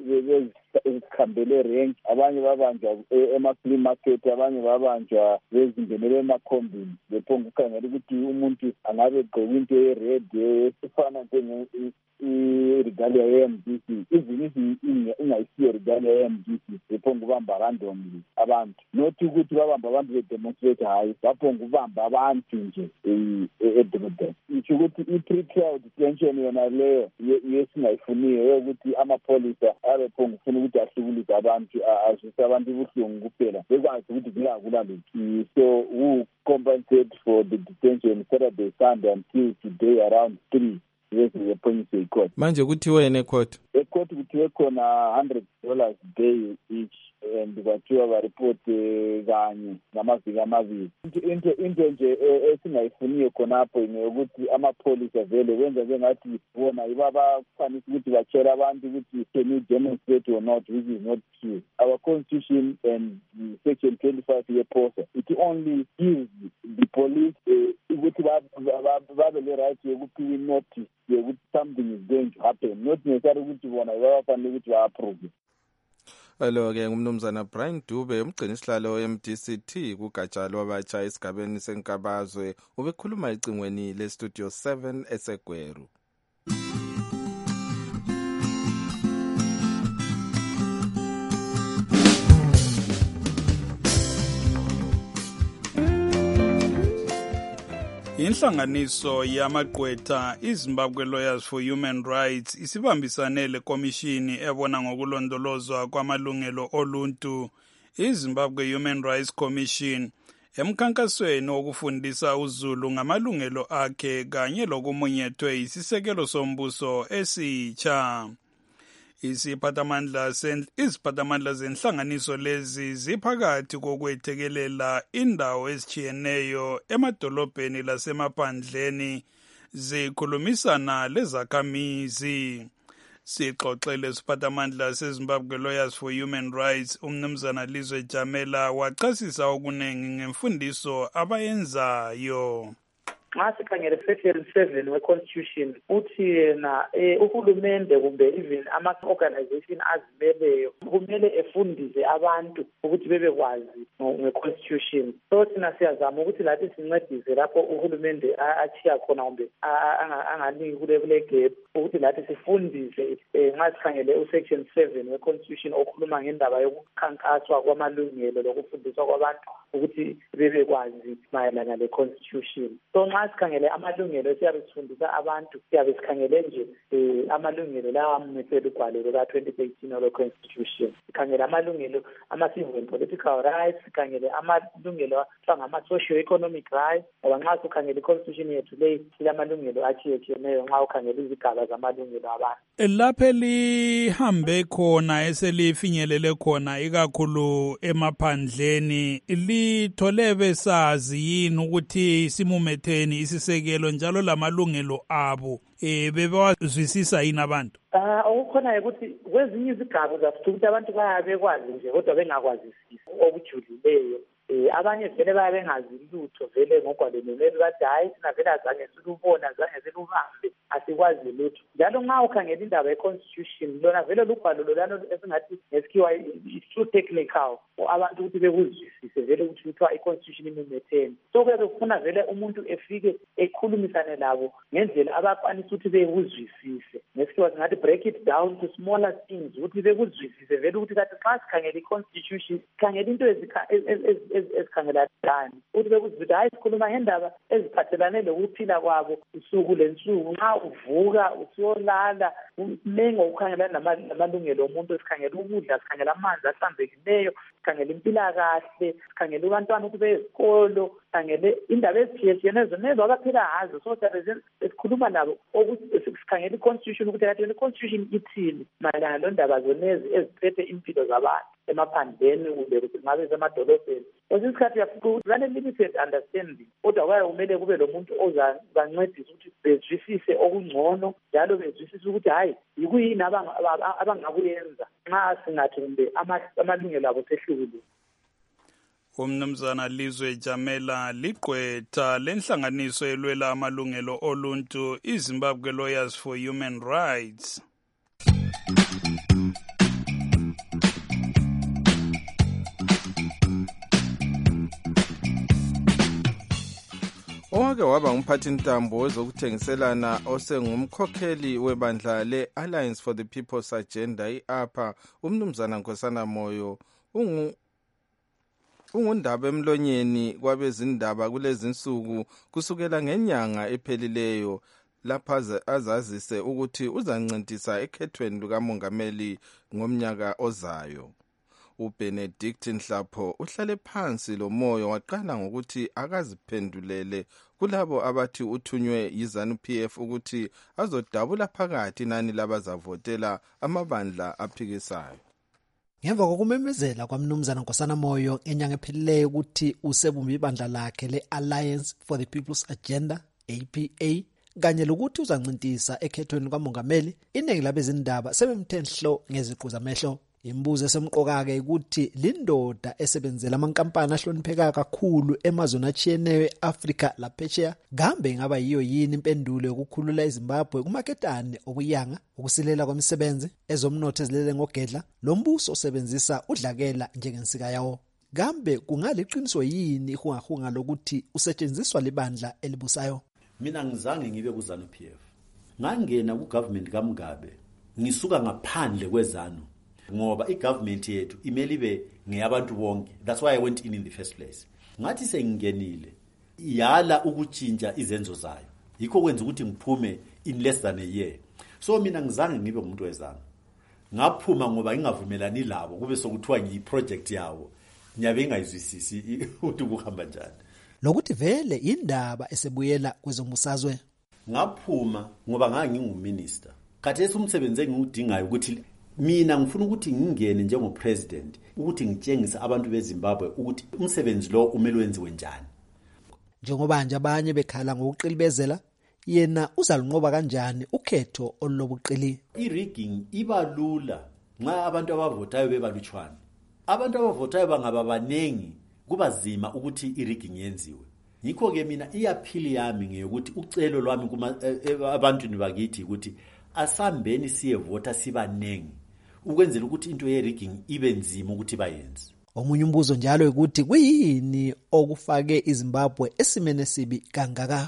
bezihambele rank, abanye babanjwa ema-flea market, abanye babanjwa bezingenele emakhombini bephongukhangela ukuthi umuntu angabe egqoke into ye-red efana regalia ye-MDC, even ingayisiyo regalia ye-MDC bephongubamba randomly abantu, not ukuthi babamba abantu bedemonstrate, hayi baphongubamba abantu nje edolobheni. Isho ukuthi i-pre-trial detention yona leyo yesingayifuniyo yokuthi amapholisa abephongufuna ukuthi ahlukulise abantu, azwise abantu ubuhlungu kuphela bekwazi ukuthi kuyakula lutho. So who compensate for the detention Saturday, Sunday until today around 3 bese yaphoniswe icourt. Manje kuthiweni ecourt? Ecourt kuthiwe khona $100 day each and bathiwa baripote kanye ngamaviki amabili. Into nje esingayifuniyo khonapho ukuthi amapholisa vele wenza njengathi bona ibabakwanisa ukuthi batshela abantu ukuthi can you demonstrate or not, which is not true. Our constitution and section 25 yePOSA, it only gives the police ukuthi babe le right yokuthi notice ukuthi something is going to happen, not necessarily ukuthi bona bafanele ukuthi ba-approve. Lo-ke ngumnumzana Brian Dube, umgcini sihlalo MDCT kugatsha lwabatsha esigabeni senkabazwe, ubekhuluma ecingweni lestudio 7 eseGweru. Inhlanganiso yamagqwetha iZimbabwe Lawyers for Human Rights isibambisane lekomishini ebona ngokulondolozwa kwamalungelo oluntu iZimbabwe Human Rights Commission emkhankasweni wokufundisa uZulu ngamalungelo akhe kanye lokumunyethwe isisekelo sombuso esitsha. Iziphathamandla zenhlanganiso lezi ziphakathi kokwethekelela indawo ezitshiyeneyo emadolobheni lasemaphandleni zikhulumisana lezakhamizi. Sixoxele isiphathamandla seZimbabwe Lawyers for Human Rights umnumzana Lizwe Jamela wachasisa okunengi ngemfundiso abayenzayo. Nxa sikhangele section 7 we-constitution uthi yena uhulumende kumbe even ama-organization azimeleyo kumele efundise abantu ukuthi bebekwazi nge-constitution. So thina siyazama ukuthi lathi sincedise lapho uhulumende achiya khona kumbe anganiki kule gap ukuthi lathi sifundise nxa sikhangele u-section 7 we-constitution okhuluma ngendaba yokukhankaswa kwamalungelo lokufundiswa kwabantu ukuthi bebekwazi mayelana le-constitution. So nxa sikhangele amalungelo siyabe sifundisa abantu siyabe sikhangele nje amalungelo lawa amumethwe lugwalo ka-2013 olwe-constitution. Sikhangele amalungelo ama-civil and political rights, sikhangele amalungelo ngama-socio-economic rights, ngoba nxa sikhangele i-constitution yethu leyi ilamalungelo atshiyetshiyeneyo nxa ukhangele izigaba zamalungelo abantu. Lapho lihambe khona eselifinyelele khona ikakhulu emaphandleni lithole besazi yini ukuthi simumetheni isisekelo njalo lamalungelo abo bebawazwisisa yini abantu? Okukhona ukuthi kwezinye izigaba zafuthi ukuthi abantu bayabe bekwazi nje kodwa bengakwazisisi okujulileyo. Abanye vele bayabe bengazi lutho vele ngogwalweni bathi hayi sina vele azange silubona azange silubambe asikwazi lutho. Njalo nxa ukhangela indaba ye-constitution lona vele lugwalo lolano esingathi ngesikhiwa is too technical abantu ukuthi bekuzwisise vele ukuthi kuthiwa i-constitution imumetheni. So kuyabe kufuna vele umuntu efike ekhulumisane labo ngendlela abakwanisa ukuthi bekuzwisise. Ngesikhiwa singathi break it down to smaller things ukuthi bekuzwisise vele ukuthi kathi xa sikhangela i-constitution sikhangela into ezikhangela dani ukuthi bekuzwisise hayi sikhuluma ngendaba eziphathelane lokuphila kwabo usuku lensuku nxa uvuka usiyolala umengo ukhangelana namalungelo omuntu sikhangela ukudla sikhangela amanzi ahlanzekileyo sikhangela impilakahle sikhangela abantwana ukuthi beyesikolo sikhangele indaba ezitshiyetshiyeneyo zonezo abaphila ngazo. So sikhuluma nabo ukuthi sikhangela i-constitution ukuthi kathi i-constitution ithini mayelana londaba zonezi eziphethe impilo zabantu emaphandleni kumbe ngabe semadolobheni. Kwesinye isikhathi uyafica ukuthi bane-limited understanding kodwa kwaye kumele kube lo muntu ozabancedisa ukuthi bezwisise okungcono njalo bezwisise ukuthi hayi yikuyini abangakuyenza nxa singathi kumbe amalungelo abo sehlukile. Umnumzana Lizwe Jamela ligqwetha lenhlanganiso elwela amalungelo oluntu iZimbabwe Lawyers for Human Rights. Owake waba ngumphathintambo wezokuthengiselana osengumkhokheli webandla le-Alliance for the People's Agenda i-APA umnumzana Nkosana Moyo ungundaba emlonyeni kwabezindaba kulezinsuku kusukela ngenyanga ephelileyo lapha azazise ukuthi uzancintisa ekhethweni lukamongameli ngomnyaka ozayo. uBenedict Nhlapho uhlale phansi lo moyo waqala ngokuthi akaziphendulele kulabo abathi uthunywe yiZANU-PF ukuthi azodabula phakathi nani labazavotela amabandla aphikisayo. Ngemva kokumemezela kwaMnumzana Nkosana Moyo enyanga ephelileyo ukuthi usebumba ibandla lakhe le-Alliance for the People's Agenda, APA, kanye lokuthi uzancintisa ekhethweni kamongameli, iningi labezindaba sebemthe nhlo ngeziqu zamehlo. Imbuzo esemqoka-ke ukuthi lindoda esebenzela amankampani ahlonipheka kakhulu emazweni achiyeneyo e-Afrika laphesheya kambe ingaba yiyo yini impendulo yokukhulula iZimbabwe kumaketane okuyanga, ukusilela kwemisebenzi, ezomnotho ezilele ngogedla, lo mbuso osebenzisa udlakela njengensika yawo. Kambe kungaliqiniso yini ihungahunga lokuthi usetshenziswa libandla elibusayo? Mina ngizange ngibe kuZANU-PF. Ngangena ku-government kaMugabe, ngisuka ngaphandle kweZANU. Ngoba i-government yethu imele ibe ngeyabantu bonke. That's why I went in the first place. Ngathi sengingenile yala ukutshintsha izenzo zayo. Yikho kwenza ukuthi ngiphume in less than a year. So mina ngizange ngibe umuntu wezana. Ngaphuma ngoba ngingavumelani labo kube sokuthiwa ngiyi-project yawo. Nyabe ngayizwisisi ukuthi kuhamba njani. Lokuthi vele indaba esebuyela kwezombusazwe. Ngaphuma ngoba nganginguminister. Khathesi umsebenzi engiwudingayo ukuthi mina ngifuna ukuthi ngingene njengopresident ukuthi ngitshengise abantu beZimbabwe ukuthi umsebenzi lo umele wenziwe njani. Njengoba nje abanye bekhala ngokuqilibezela, yena uzalunqoba kanjani ukhetho olulobuqili? I-rigging iba lula nxa abantu abavotayo bebalutshwana. Abantu abavotayo bangaba banengi kuba zima ukuthi i-rigging yenziwe. Yikho ke mina iyaphili yami ngeyokuthi ucelo lwami abantwini bakithi ukuthi asambeni siyevota sibanengi ukwenzela ukuthi into ye-rigging ibe nzima ukuthi bayenze. Omunye umbuzo njalo ukuthi kuyini okufake iZimbabwe esimene sibi kangaka?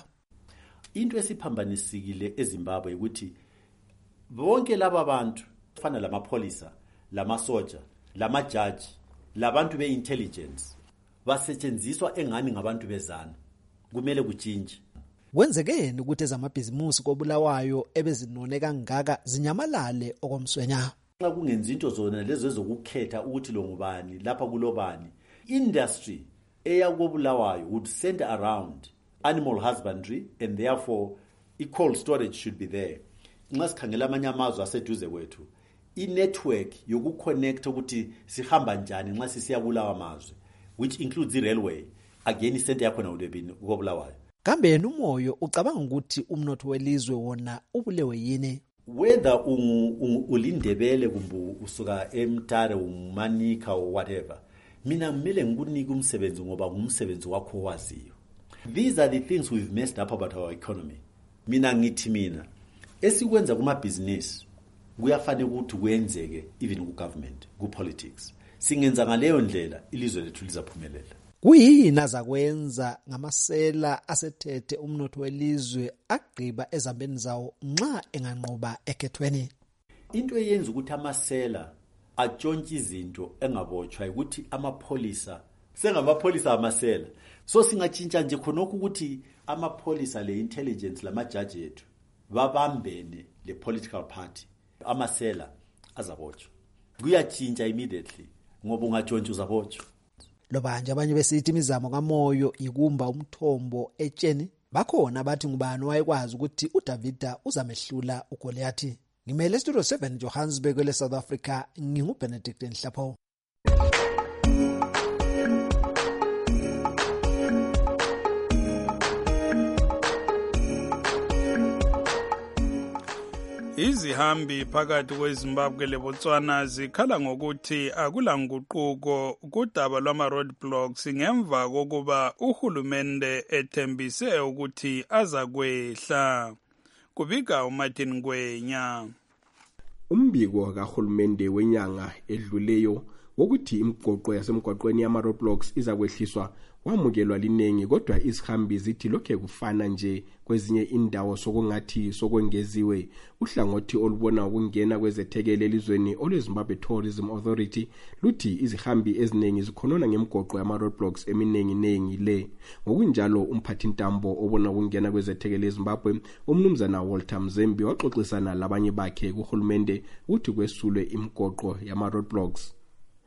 Into esiphambanisile eZimbabwe ukuthi bonke laba bantu fana lamapholisa, lamasoja, lamajaji, labantu be-intelligence basetshenziswa engani ngabantu bezana. Kumele kutshintshe. Kwenzekeni ukuthi ezamabhizimusi koBulawayo ebezinone kangaka zinyamalale okomswenya? Xa kungenza into zona lezo ezokukhetha ukuthi lo ngubani lapha kulobani, industry eyakoBulawayo would center around animal husbandry and therefore cold storage should be there. Nxa sikhangela amanye amazwe aseduze kwethu, i-network yokuconnect ukuthi sihamba njani nxa sisiya kulawa amazwe, which includes i-railway, again i-center yakhona udebini koBulawayo. Kambe yena uMoyo ucabanga ukuthi umnotho welizwe wona ubulewe yini? Whether ulindebele kumbe usuka eMtare uManika or whatever, mina kumele ngikunike umsebenzi ngoba ngumsebenzi wakho waziyo. These are the things we've messed up about our economy. Mina ngithi mina esikwenza kumabhizinisi kuyafanele ukuthi kwenzeke even ku-government, ku-politics. Singenza ngaleyo ndlela ilizwe lethu lizaphumelela. Kuyini azakwenza ngamasela asethethe umnotho welizwe agqiba ezambeni zawo nxa enganqoba ekhethweni? Into eyenza ukuthi amasela atshontshe izinto engabotshwa ukuthi amapholisa sengamapholisa amasela. So singatshintsha nje khonokho ukuthi amapholisa le-intelligence lamajaji ethu babambene le-political party, amasela azabotshwa. Kuyatshintsha immediately ngoba ungatshontsha uzabotshwa. Lobanje abanye besithi imizamo kaMoyo ikumba umthombo etsheni. Bakhona bathi ngubani wayekwazi ukuthi uDavida uzamehlula uGoliathi. Ngimele Studio 7 Johannesburg le South Africa, nginguBenedict Nhlapho. Izihambi phakathi kweZimbabwe leBotswana zikhala ngokuthi akulanguquko kudaba lwama-roadblocks ngemva kokuba uhulumende ethembise ukuthi azakwehla. Kubika uMartin Ngwenya. Umbiko kahulumende wenyanga edluleyo wokuthi imigoqo yasemgwaqweni yama-roadblocks izakwehliswa wamukelwa linengi, kodwa izihambi zithi lokhe kufana nje kwezinye indawo sokungathi sokwengeziwe. Uhlangothi olubona ukungena kwezethekeli elizweni olweZimbabwe Tourism Authority luthi izihambi eziningi zikhonona ngemigoqo yama-roadblocks eminengi le. Ngokunjalo umphathintambo obona ukungena kwezethekeli eZimbabwe umnumzana Walter Mzembi waxoxisana labanye bakhe kuhulumende ukuthi kwesulwe imigoqo yama-roadblocks.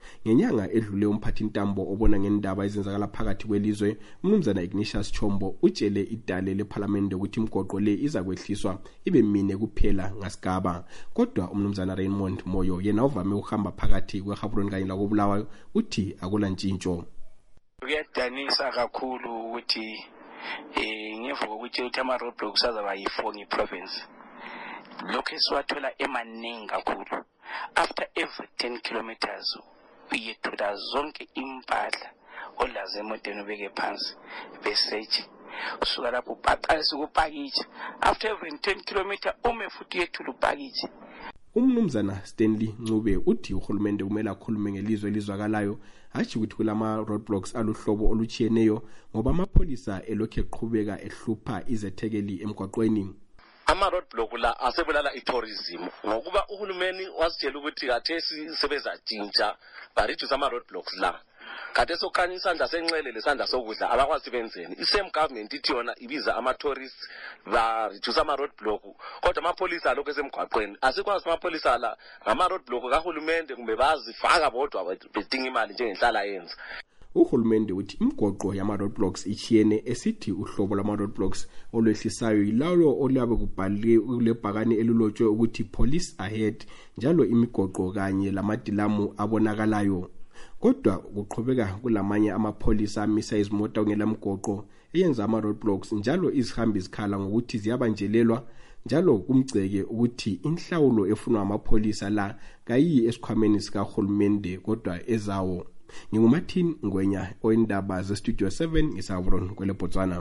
ngenyanga edlule umphathintambo obona ngendaba ezenzakala phakathi kwelizwe umnumzana Ignatius Chombo utshele idale lephalamende ukuthi imgoqo le iza kwehliswa ibe mine kuphela ngasigaba. Kodwa umnumzana Raymond Moyo yena uvame ukuhamba phakathi kweGaborone kanye lakobulawayo uthi akulantshintsho. Kuyadanisa kakhulu ukuthi ngevuka ukuthi ama-roadblocks azaba yi-4 nge-province. Lokhu esiwathola emaningi kakhulu. After every 10 kilometers uyethola zonke impahla olaze emotweni ubeke phansi beseji. Usuka lapho ubhaqalisa ukupakitsha. After every 10 kilometers ume futhi uyethula upakitsha. Umnumzana Stanley Ncube uthi uhulumende kumele akhulume ngelizwe elizwakalayo hashi ukuthi kulama roadblocks aluhlobo oluchiyeneyo ngoba amapholisa elokhe eqhubeka ehlupha izethekeli emgwaqweni. Ama-roadblock la asebulala i-tourism ngokuba uhulumeni wasitshela ukuthi kathesi sebezatshintsha bareduce ama-roadblocks la. Kade sokhanya isandla senxele lesandla sokudla abakwazi benzeni. I-same government ithi yona ibiza ama-tourists ba-reduce ama-roadblock kodwa amapholisa lokho esemgwaqweni asikwazi amapholisa la ngama-roadblock kahulumende kumbe bazifaka bodwa bedinga imali njengenhlala yenza. Uhulumende uthi imgoqo yama-roadblocks ichiyene esithi uhlobo lama-roadblocks olwehlisayo yilalo olabe kubhaliwe kulebhakane elilotshwe ukuthi police ahead njalo imigoqo kanye lamadilamu abonakalayo. Kodwa kuqhubeka kulamanye amapholisa amisa izimota kungelamgoqo eyenza ama-roadblocks njalo izihambi zikhala ngokuthi ziyabanjelelwa njalo kumgceke ukuthi inhlawulo efunwa amapholisa la kayiyi esikhwameni sikahulumende kodwa ezawo. NginguMartin Ngwenya oyindaba zeStudio 7 ngeGaborone kwele Botswana.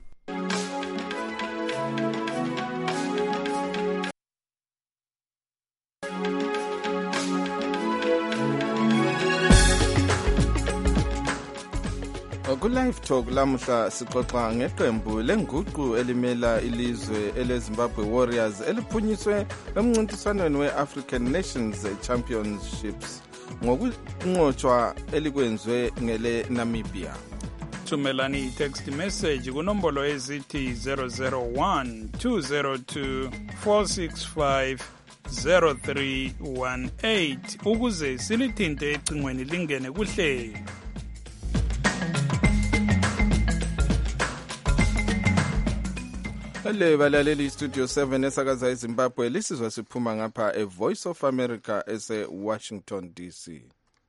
Ku-Live Talk lamuhla sixoxa ngeqembu lenguqu elimela ilizwe eleZimbabwe Warriors eliphunyiswe emncintiswaneni we-African Nations Championships ngokunqotshwa elikwenzwe ngele Namibia. Thumelani i-text message kunombolo ezithi 001 202 465 0318 ukuze silithinte ecingweni lingene kuhlelo. Hello balaleli Studio 7 esakaza eZimbabwe lisizwa siphuma ngapha eVoice of America ese Washington DC.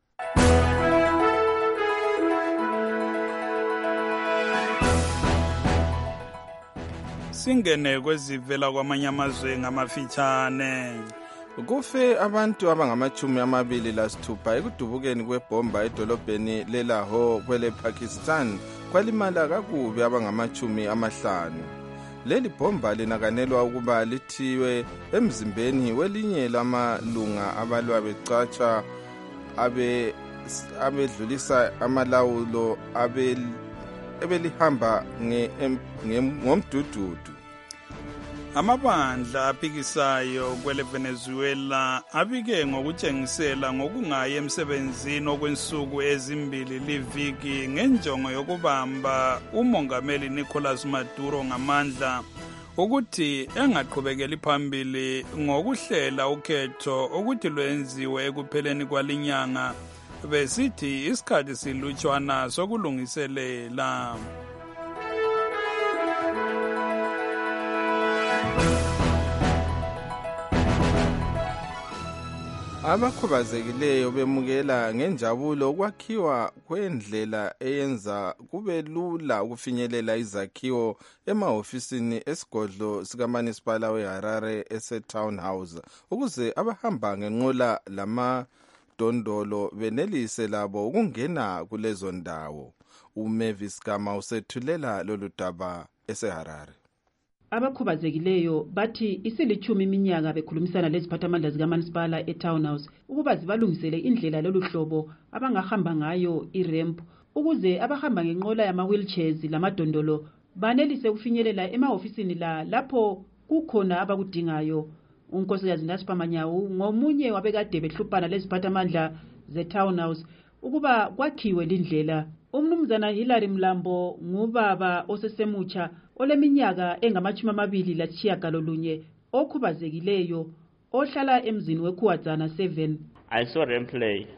Singene kwezivela kwamanye amazwe ngamafitshane. Kufe abantu abangama-26 ekudubukeni kwebomba edolobheni leLahore kwele Pakistan kwalimala kakubi abangama-50. Leli bhomba linakanelwa ukuba lithiwe emzimbeni welinye lamalunga abalwa becatsha abedlulisa amalawulo abelihamba ngomdududu. Amabandla aphikisayo kwele Venezuela abike ngokutshengisela ngokungayi emsebenzini okwensuku ezimbili liviki ngenjongo yokubamba umongameli Nicolas Maduro ngamandla ukuthi engaqhubekeli phambili ngokuhlela ukhetho ukuthi lwenziwe ekupheleni kwalinyanga besithi isikhathi silutshwana sokulungiselela. Abakhubazekileyo bemukela ngenjabulo ukwakhiwa kwendlela eyenza kube lula ukufinyelela izakhiwo emahofisini esigodlo sikaManisipala weHarare ese-Townhouse ukuze abahamba ngenqola lamadondolo benelise labo ukungena kulezo ndawo. uMavis Gama usethulela lolu daba eseHarare. Abakhubazekileyo bathi isilithumi iminyaka bekhulumisana leziphathamandla zikaManisipala eTownhouse ukuba zibalungisele indlela lolu hlobo abangahamba ngayo iramp ukuze abahamba ngenqola yama-wheelchairs lamadondolo banelise ukufinyelela emahofisini lapho kukhona abakudingayo. uNkosikazi Ndasipha Manyawu ngomunye wabekade behluphana leziphathamandla zeTownhouse ukuba kwakhiwe lindlela. Umnumzana Hilary Mlambo ngubaba osesemutsha oleminyaka engama-29 okhubazekileyo ohlala emzini weKhuwadzana 7. I saw ramp play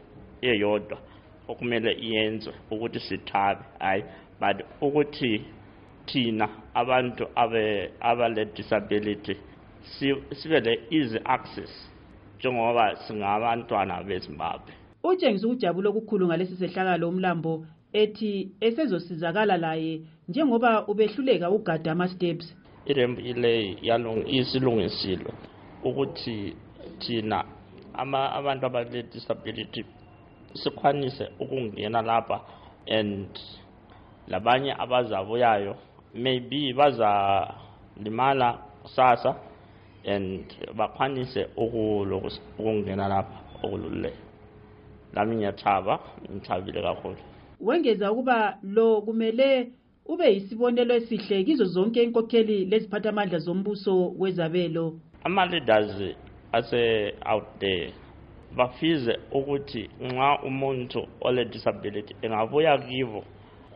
eyodwa okumele iyenzwe ukuthi sithabe hayi but ukuthi thina abantu abale disability sibe le easy access njengoba singabantwana beZimbabwe. Utshengisa ukujabulo okukhulu ngalesi sehlakalo uMlambo ethi esezosizakala laye njengoba ubehluleka ugada ama-steps. Irembu ile isilungisilwe ukuthi thina abantu abale disability sikwanise ukungena lapha and labanye abazabuyayo maybe bazalimala kusasa and bakwanise ukungena lapha okulule. Lami ngithabile kakhulu. Wengeza ukuba lo kumele ube yisibonelo esihle kizo zonke inkokheli leziphathamandla zombuso wezabelo. Ama-leaders ase out there bafize ukuthi nxa umuntu ole disability engabuya kibo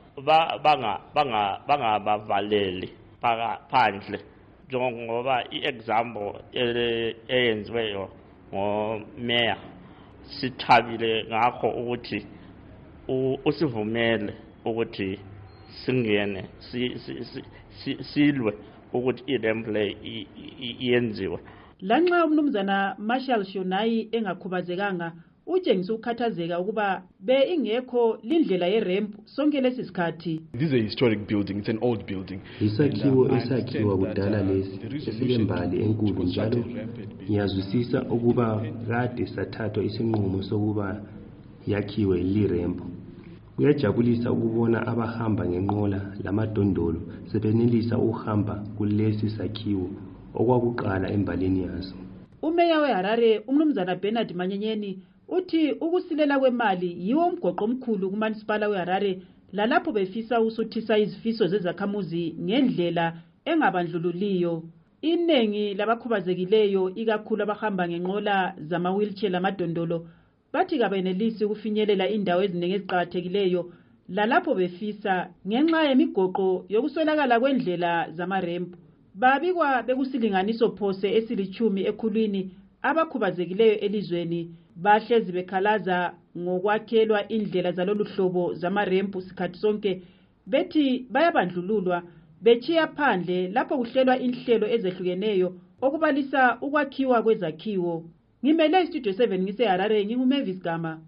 bangabavaleli phandle njengoba i-example eyenziweyo ngomeya. Sithabile ngakho ukuthi usivumele ukuthi singene silwe ukuthi i-ramp le iyenziwe. Lanxa umnumzana Marshall Shonayi engakhubazekanga utshengisa ukukhathazeka ukuba ingekho lindlela ye-ramp sonke lesi sikhathi. This is a historic building, it's an old building. Isakhiwo esakhiwa kudala lesi esilembali enkulu njalo ngiyazwisisa ukuba kade sathathwa isinqumo sokuba yakhiwe li-ramp. Kuyajabulisa ukubona abahamba ngenqola lamadondolo sebenelisa ukuhamba kulesi sakhiwo okwakuqala embalini yaso. Umeya weHarare umnumzana Bernard Manyenyeni uthi ukusilela kwemali yiwo umgoqo omkhulu kuManisipala weHarare lalapho befisa usuthisa izifiso zezakhamuzi ngendlela engabandlululiyo. Inengi labakhubazekileyo ikakhulu abahamba ngenqola zama-wheelchair lamadondolo bathi kabenelisi ukufinyelela indawo eziningi eziqakathekileyo lalapho befisa ngenxa yemigoqo yokuswelakala kwendlela zama-ramp. Babikwa bekusilinganiso phose esilichumi ekhulwini abakhubazekileyo elizweni bahlezi bekhalaza ngokwakhelwa indlela zalolu hlobo zama-ramp sikhathi sonke bethi bayabandlululwa bechiya phandle lapho kuhlelwa inhlelo ezehlukeneyo okubalisa ukwakhiwa kwezakhiwo. Ngimele istudio 7 ngiseHarare nginguMavis Gama.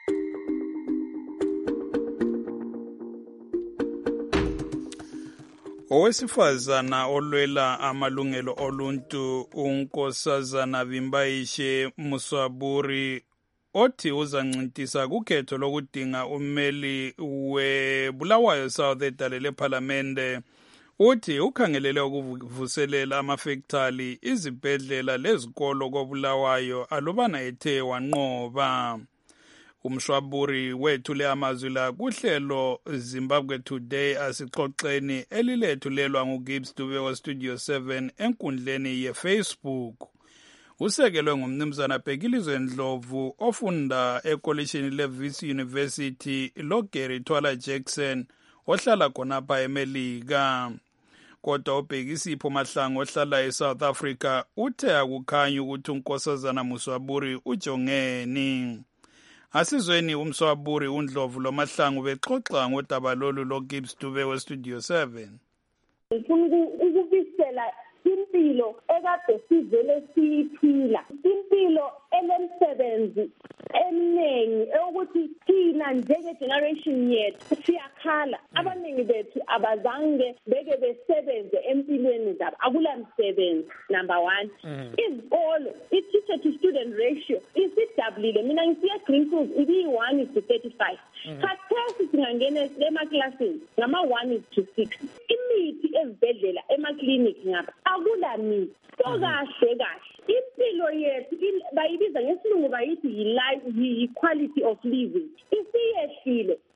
Owesifazana olwela amalungelo oluntu uNkosazana Vimbaishe Muswaburi othi uzancintisa kukhetho lokudinga ummeli weBulawayo South edalele parliamente uthi ukhangelele ukuvuselela amafektali izibhedlela lezikolo koBulawayo alubana ethe wanqoba. Umshwaburi wethule amazwi la kuhlelo Zimbabwe Today asixoxeni elilethulelwa nguGibbs Dube weStudio 7 enkundleni yeFacebook. Usekelwe ngumnumzana Bhekilizwe Ndlovu ofunda ekolishini leVisi University loGary Twala Jackson ohlala khonapha eMelika. Kodwa uBhekisipho Mahlangu ohlala eSouth Africa uthe akukhanyi ukuthi uNkosazana Muswaburi ujongeni. Asizweni uMswaburi uNdlovu loMahlangu bexoxa ngodaba lolu loGibbs Dube weStudio 7. Ukubisela impilo ekade sizele siyiphila, impilo elemsebenzi eminingi ukuthi thina njenge-generation yethu siyakhala. Abaningi bethu abazange beke besebenze empilweni zabo, akula msebenzi. Number 1, izikolo i-teacher to student ratio isidabulile. Mina ngisiya Greenfield ibi-1:35. Khathesi singangena emaklasini ngama-1:6. Imithi ezibhedlela emaklinikhi ngapha akula mithi. Kahle impilo yethu bayibiza ngesilungu bayithi yi-quality of living isiyehlile.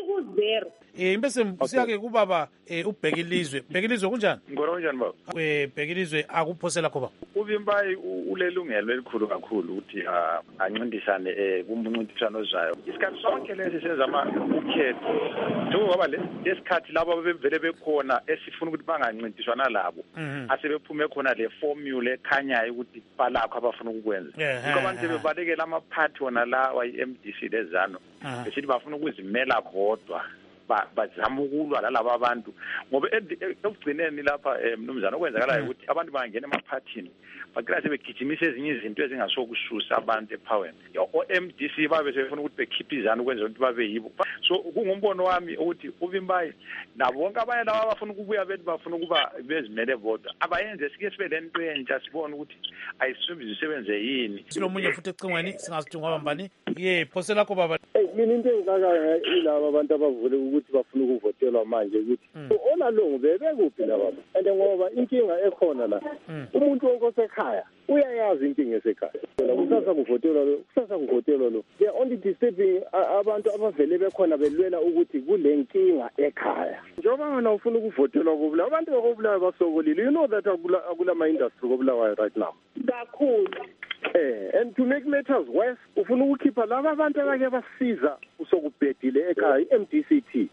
ku-0. Imbese siyake kubaba ubhekilizwe. Bhekilizwe kunjani? Ngoro kunjani baba? Bhekilizwe akuphosela khoba. Uvimbayi ulelungelo elikhulu kakhulu ukuthi ancintisane kumncintiswano ozayo. Isikhathi sonke lesi senza ukhetho. Njengoba lesikhathi labo bevele bekhona esifuna ukuthi bangancintiswana labo. Asebephume khona le formula ekhanyayo ukuthi balakho abafuna ukukwenza. Ngakho abantu bebalekela amaphathi wona la wayi-MDC lezano. Besithi bafuna ukuzimela kodwa. Bazama ukulwa lalabo abantu ngoba ekugcineni lapha mnumzana okwenzakalayo ukuthi abantu bangena emaphathini baqala sebegijimise ezinye izinto ezingasokususa abantu epowerni. O-MDC babe sebefuna ukuthi bekhiphizana ukwenza ukuthi babe yibo. So kungumbono wami ukuthi uvimbayi nabo bonke abanye laba abafuna ukubuya bethi bafuna ukuba bezimele bodwa abayenze sike sibe lento entsha sibone ukuthi ayisisebenze yini. Silomunye futhi ecingweni singasidinga bambani phosela kho baba. Mina into engizaka ilaba abantu abavule ukuthi bafuna ukuvotelwa manje ukuthi olalongo bebekuphi laba and ngoba inkinga ekhona la umuntu wonke osekhaya uyayazi inkinga esekhaya kusasa kuvotelwa lo they are only disturbing abantu abavele bekhona belwela ukuthi kule nkinga ekhaya njengoba ngana ufuna ukuvotelwa kubula abantu bakubulawa basokolile you know that akula ma industry kobulawayo right now kakhulu. And to make matters worse ufuna ukukhipha laba abantu abake basiza usokubhedile ekhaya i-MDCT.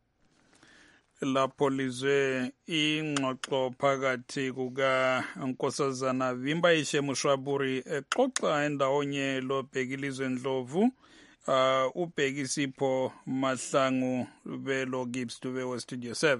Lapho lizwe ingxoxo phakathi kuka Nkosazana Vimbayishe Mushwaburi exoxa endawonye lo Bhekilizwe Ndlovu uBhekisipho Mahlangu belo Gibbs Dube we Studio 7.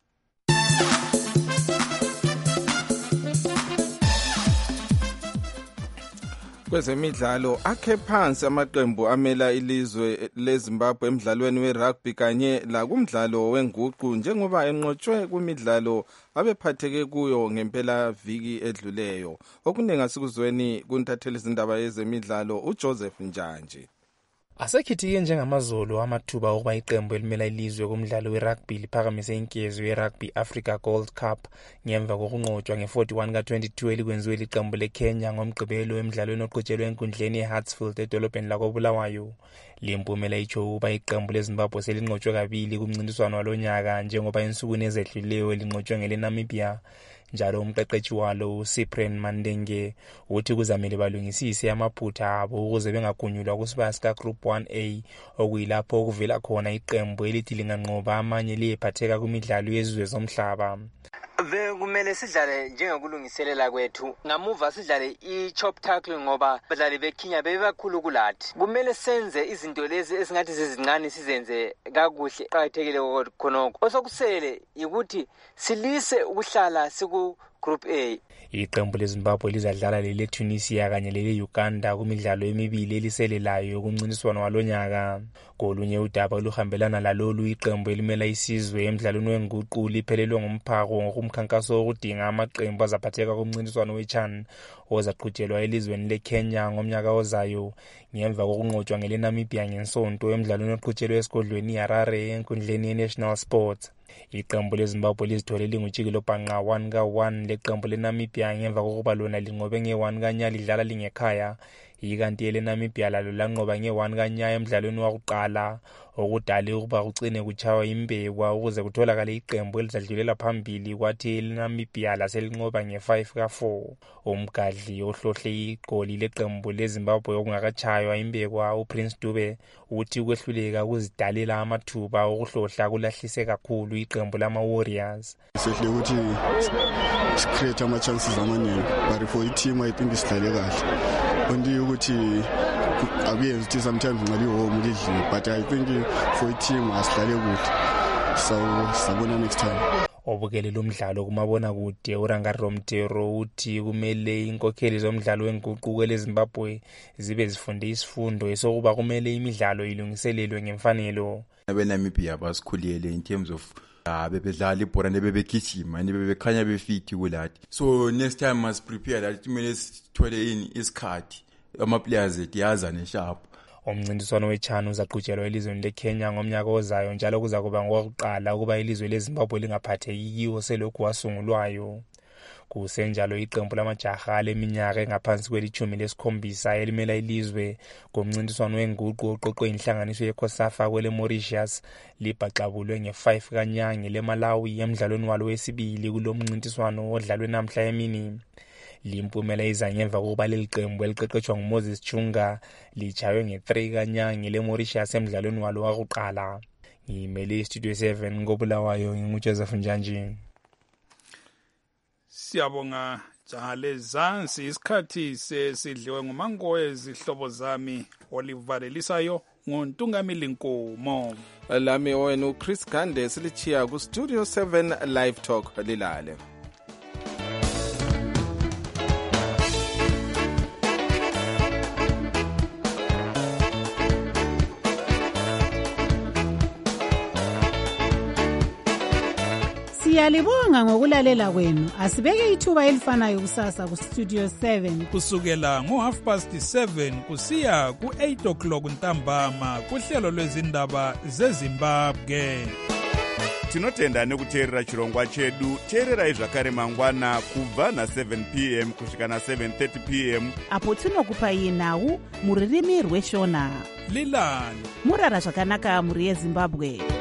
Kwezemidlalo akhe phansi amaqembu amela ilizwe leZimbabwe emidlalweni werugby kanye la kumdlalo wenguqu njengoba enqotshwe kumidlalo abephatheke kuyo ngempela viki edluleyo. Okuningi asikuzweni kuntatheli izindaba yezemidlalo uJoseph Njanje. Asekhithike njengamazolo amathuba okuba iqembu elimela ilizwe kumdlalo werugby liphakamise inkezo yerugby Africa Gold Cup ngemva kokunqotshwa nge-41 ka-22 elikwenziwe liqembu leKenya ngomgqibelo emidlalweni oqhutshelwe enkundleni eHartsfield edolobheni lakoBulawayo. Limpumela itsho ukuba iqembu leZimbabwe selinqotshwe kabili kumncintiswano walonyaka njengoba ensukwini ezedluleyo linqotshwe ngeleNamibia. Njalo umqeqeshi walo uCyprian Mandenge uthi kuzamele balungisise amaphutha abo ukuze bengagunyulwa kusibaya sika Group 1A okuyilapho okuvela khona iqembu elithi linganqoba amanye liyephatheka kumidlalo yezizwe zomhlaba. Kumele sidlale njengokulungiselela kwethu ngamuva sidlale i-chop tackling ngoba abadlali beKenya bebakhulu kulathi. Kumele senze izinto lezi esingathi zizincane sizenze kakuhle qhathekile khonoko. Osokusele ukuthi silise ukuhlala siku Group A. Iqembu leZimbabwe lizadlala lele Tunisia kanye lele Uganda kumidlalo emibili eliselelayo kumncintiswano walonyaka. Kolunye udaba oluhambelana lalolu iqembu elimela isizwe emidlalweni wenguqu liphelelwe ngomphako ngokumkhankaso wokudinga amaqembu azaphatheka kumncintiswano weChan ozaqhutshelwa elizweni leKenya ngomnyaka ozayo ngemva kokunqotshwa ngeleNamibia ngensonto emidlalweni oqhutshelwe esigodlweni iHarare enkundleni yeNational Sports. Iqembu leZimbabwe lizithole lingutshikilo bhanqa 1-1 leqembu leNamibia ngemva kokuba lona linqobe nge-1 kanya lidlala lingekhaya. Ikanti eleNamibia lalo lanqoba nge-1 kanya emidlalweni wakuqala okudale ukuba kucine kuchawa imbekwa ukuze kutholakale iqembu elizadlulela phambili kwathi eleNamibia laselinqoba nge-5-4. Umgadli ohlohle igoli leqembu leZimbabwe okungakachaywa imbekwa uPrince Dube uthi ukwehluleka kuzidalela amathuba okuhlohla kulahlise kakhulu iqembu lama-Warriors. Sehle ukuthi create ama-chances amaningi but for i-team I think isidlale kahle. Only ukuthi akuyenzi ukuthi sometimes ngabe home lidliwe but I think for i-team asidlale kuhle. So sabona next time. Obukele lomdlalo kumabona kude uRangari Romtero uthi kumele inkokheli zomdlalo wenguqu leZimbabwe zibe zifunde isifundo esokuba kumele imidlalo ilungiselelwe ngemfanelo. abeNamibia basikhuliyele in terms of bebedlala ibhola nebebegijima nebebekhanya befiti kulathi. So next time must prepare that kumele sithole ini isikhathi ama-players ethi yazane sharp. Umncintiswano weChan uzaqhutshelwa elizweni leKenya ngomnyaka ozayo njalo kuza kuba ngokuqala ukuba ilizwe leZimbabwe lingaphatheki kiwo selokhu wasungulwayo. Kusenjalo iqembu lamajaha leminyaka engaphansi kweli-17 elimela ilizwe ngomncintiswano wenguqu oqoqwe inhlanganiso yeCOSAFA kwele Mauritius libhaxabulwe nge-5 kanyange leMalawi emdlalweni walo wesibili kulo mncintiswano odlalwe namhla emini. Limpumela iza ngemva kokuba leli qembu eliqeqeshwa nguMoses Chunga litshaywe nge-3 kanyange leMauritius emdlalweni walo wakuqala. Ngimele iStudio 7 ngobulawayo nginguJoseph Njanji. Siyabonga Jale Zansi, isikhathi sesidliwe ngumangoye izihlobo zami olivalelisayo nguNtungamili Nkomo. Lami wena uChris Gande silichiya ku Studio 7 Live Talk lilale. Siyalibonga ngokulalela kwenu. Asibeke ithuba elifanayo kusasa ku Studio 7 kusukela ngo7:30 kusiya ku8 o'clock ntambama kuhlelo lwezindaba zeZimbabwe. Tinotenda nekuteerera chirongwa chedu. Teererai zvakare mangwana kubva na7 p.m. kusvika na7:30 p.m. apo tinokupai nhau muririmi rweshona. Lilani murara zvakanaka muri yeZimbabwe.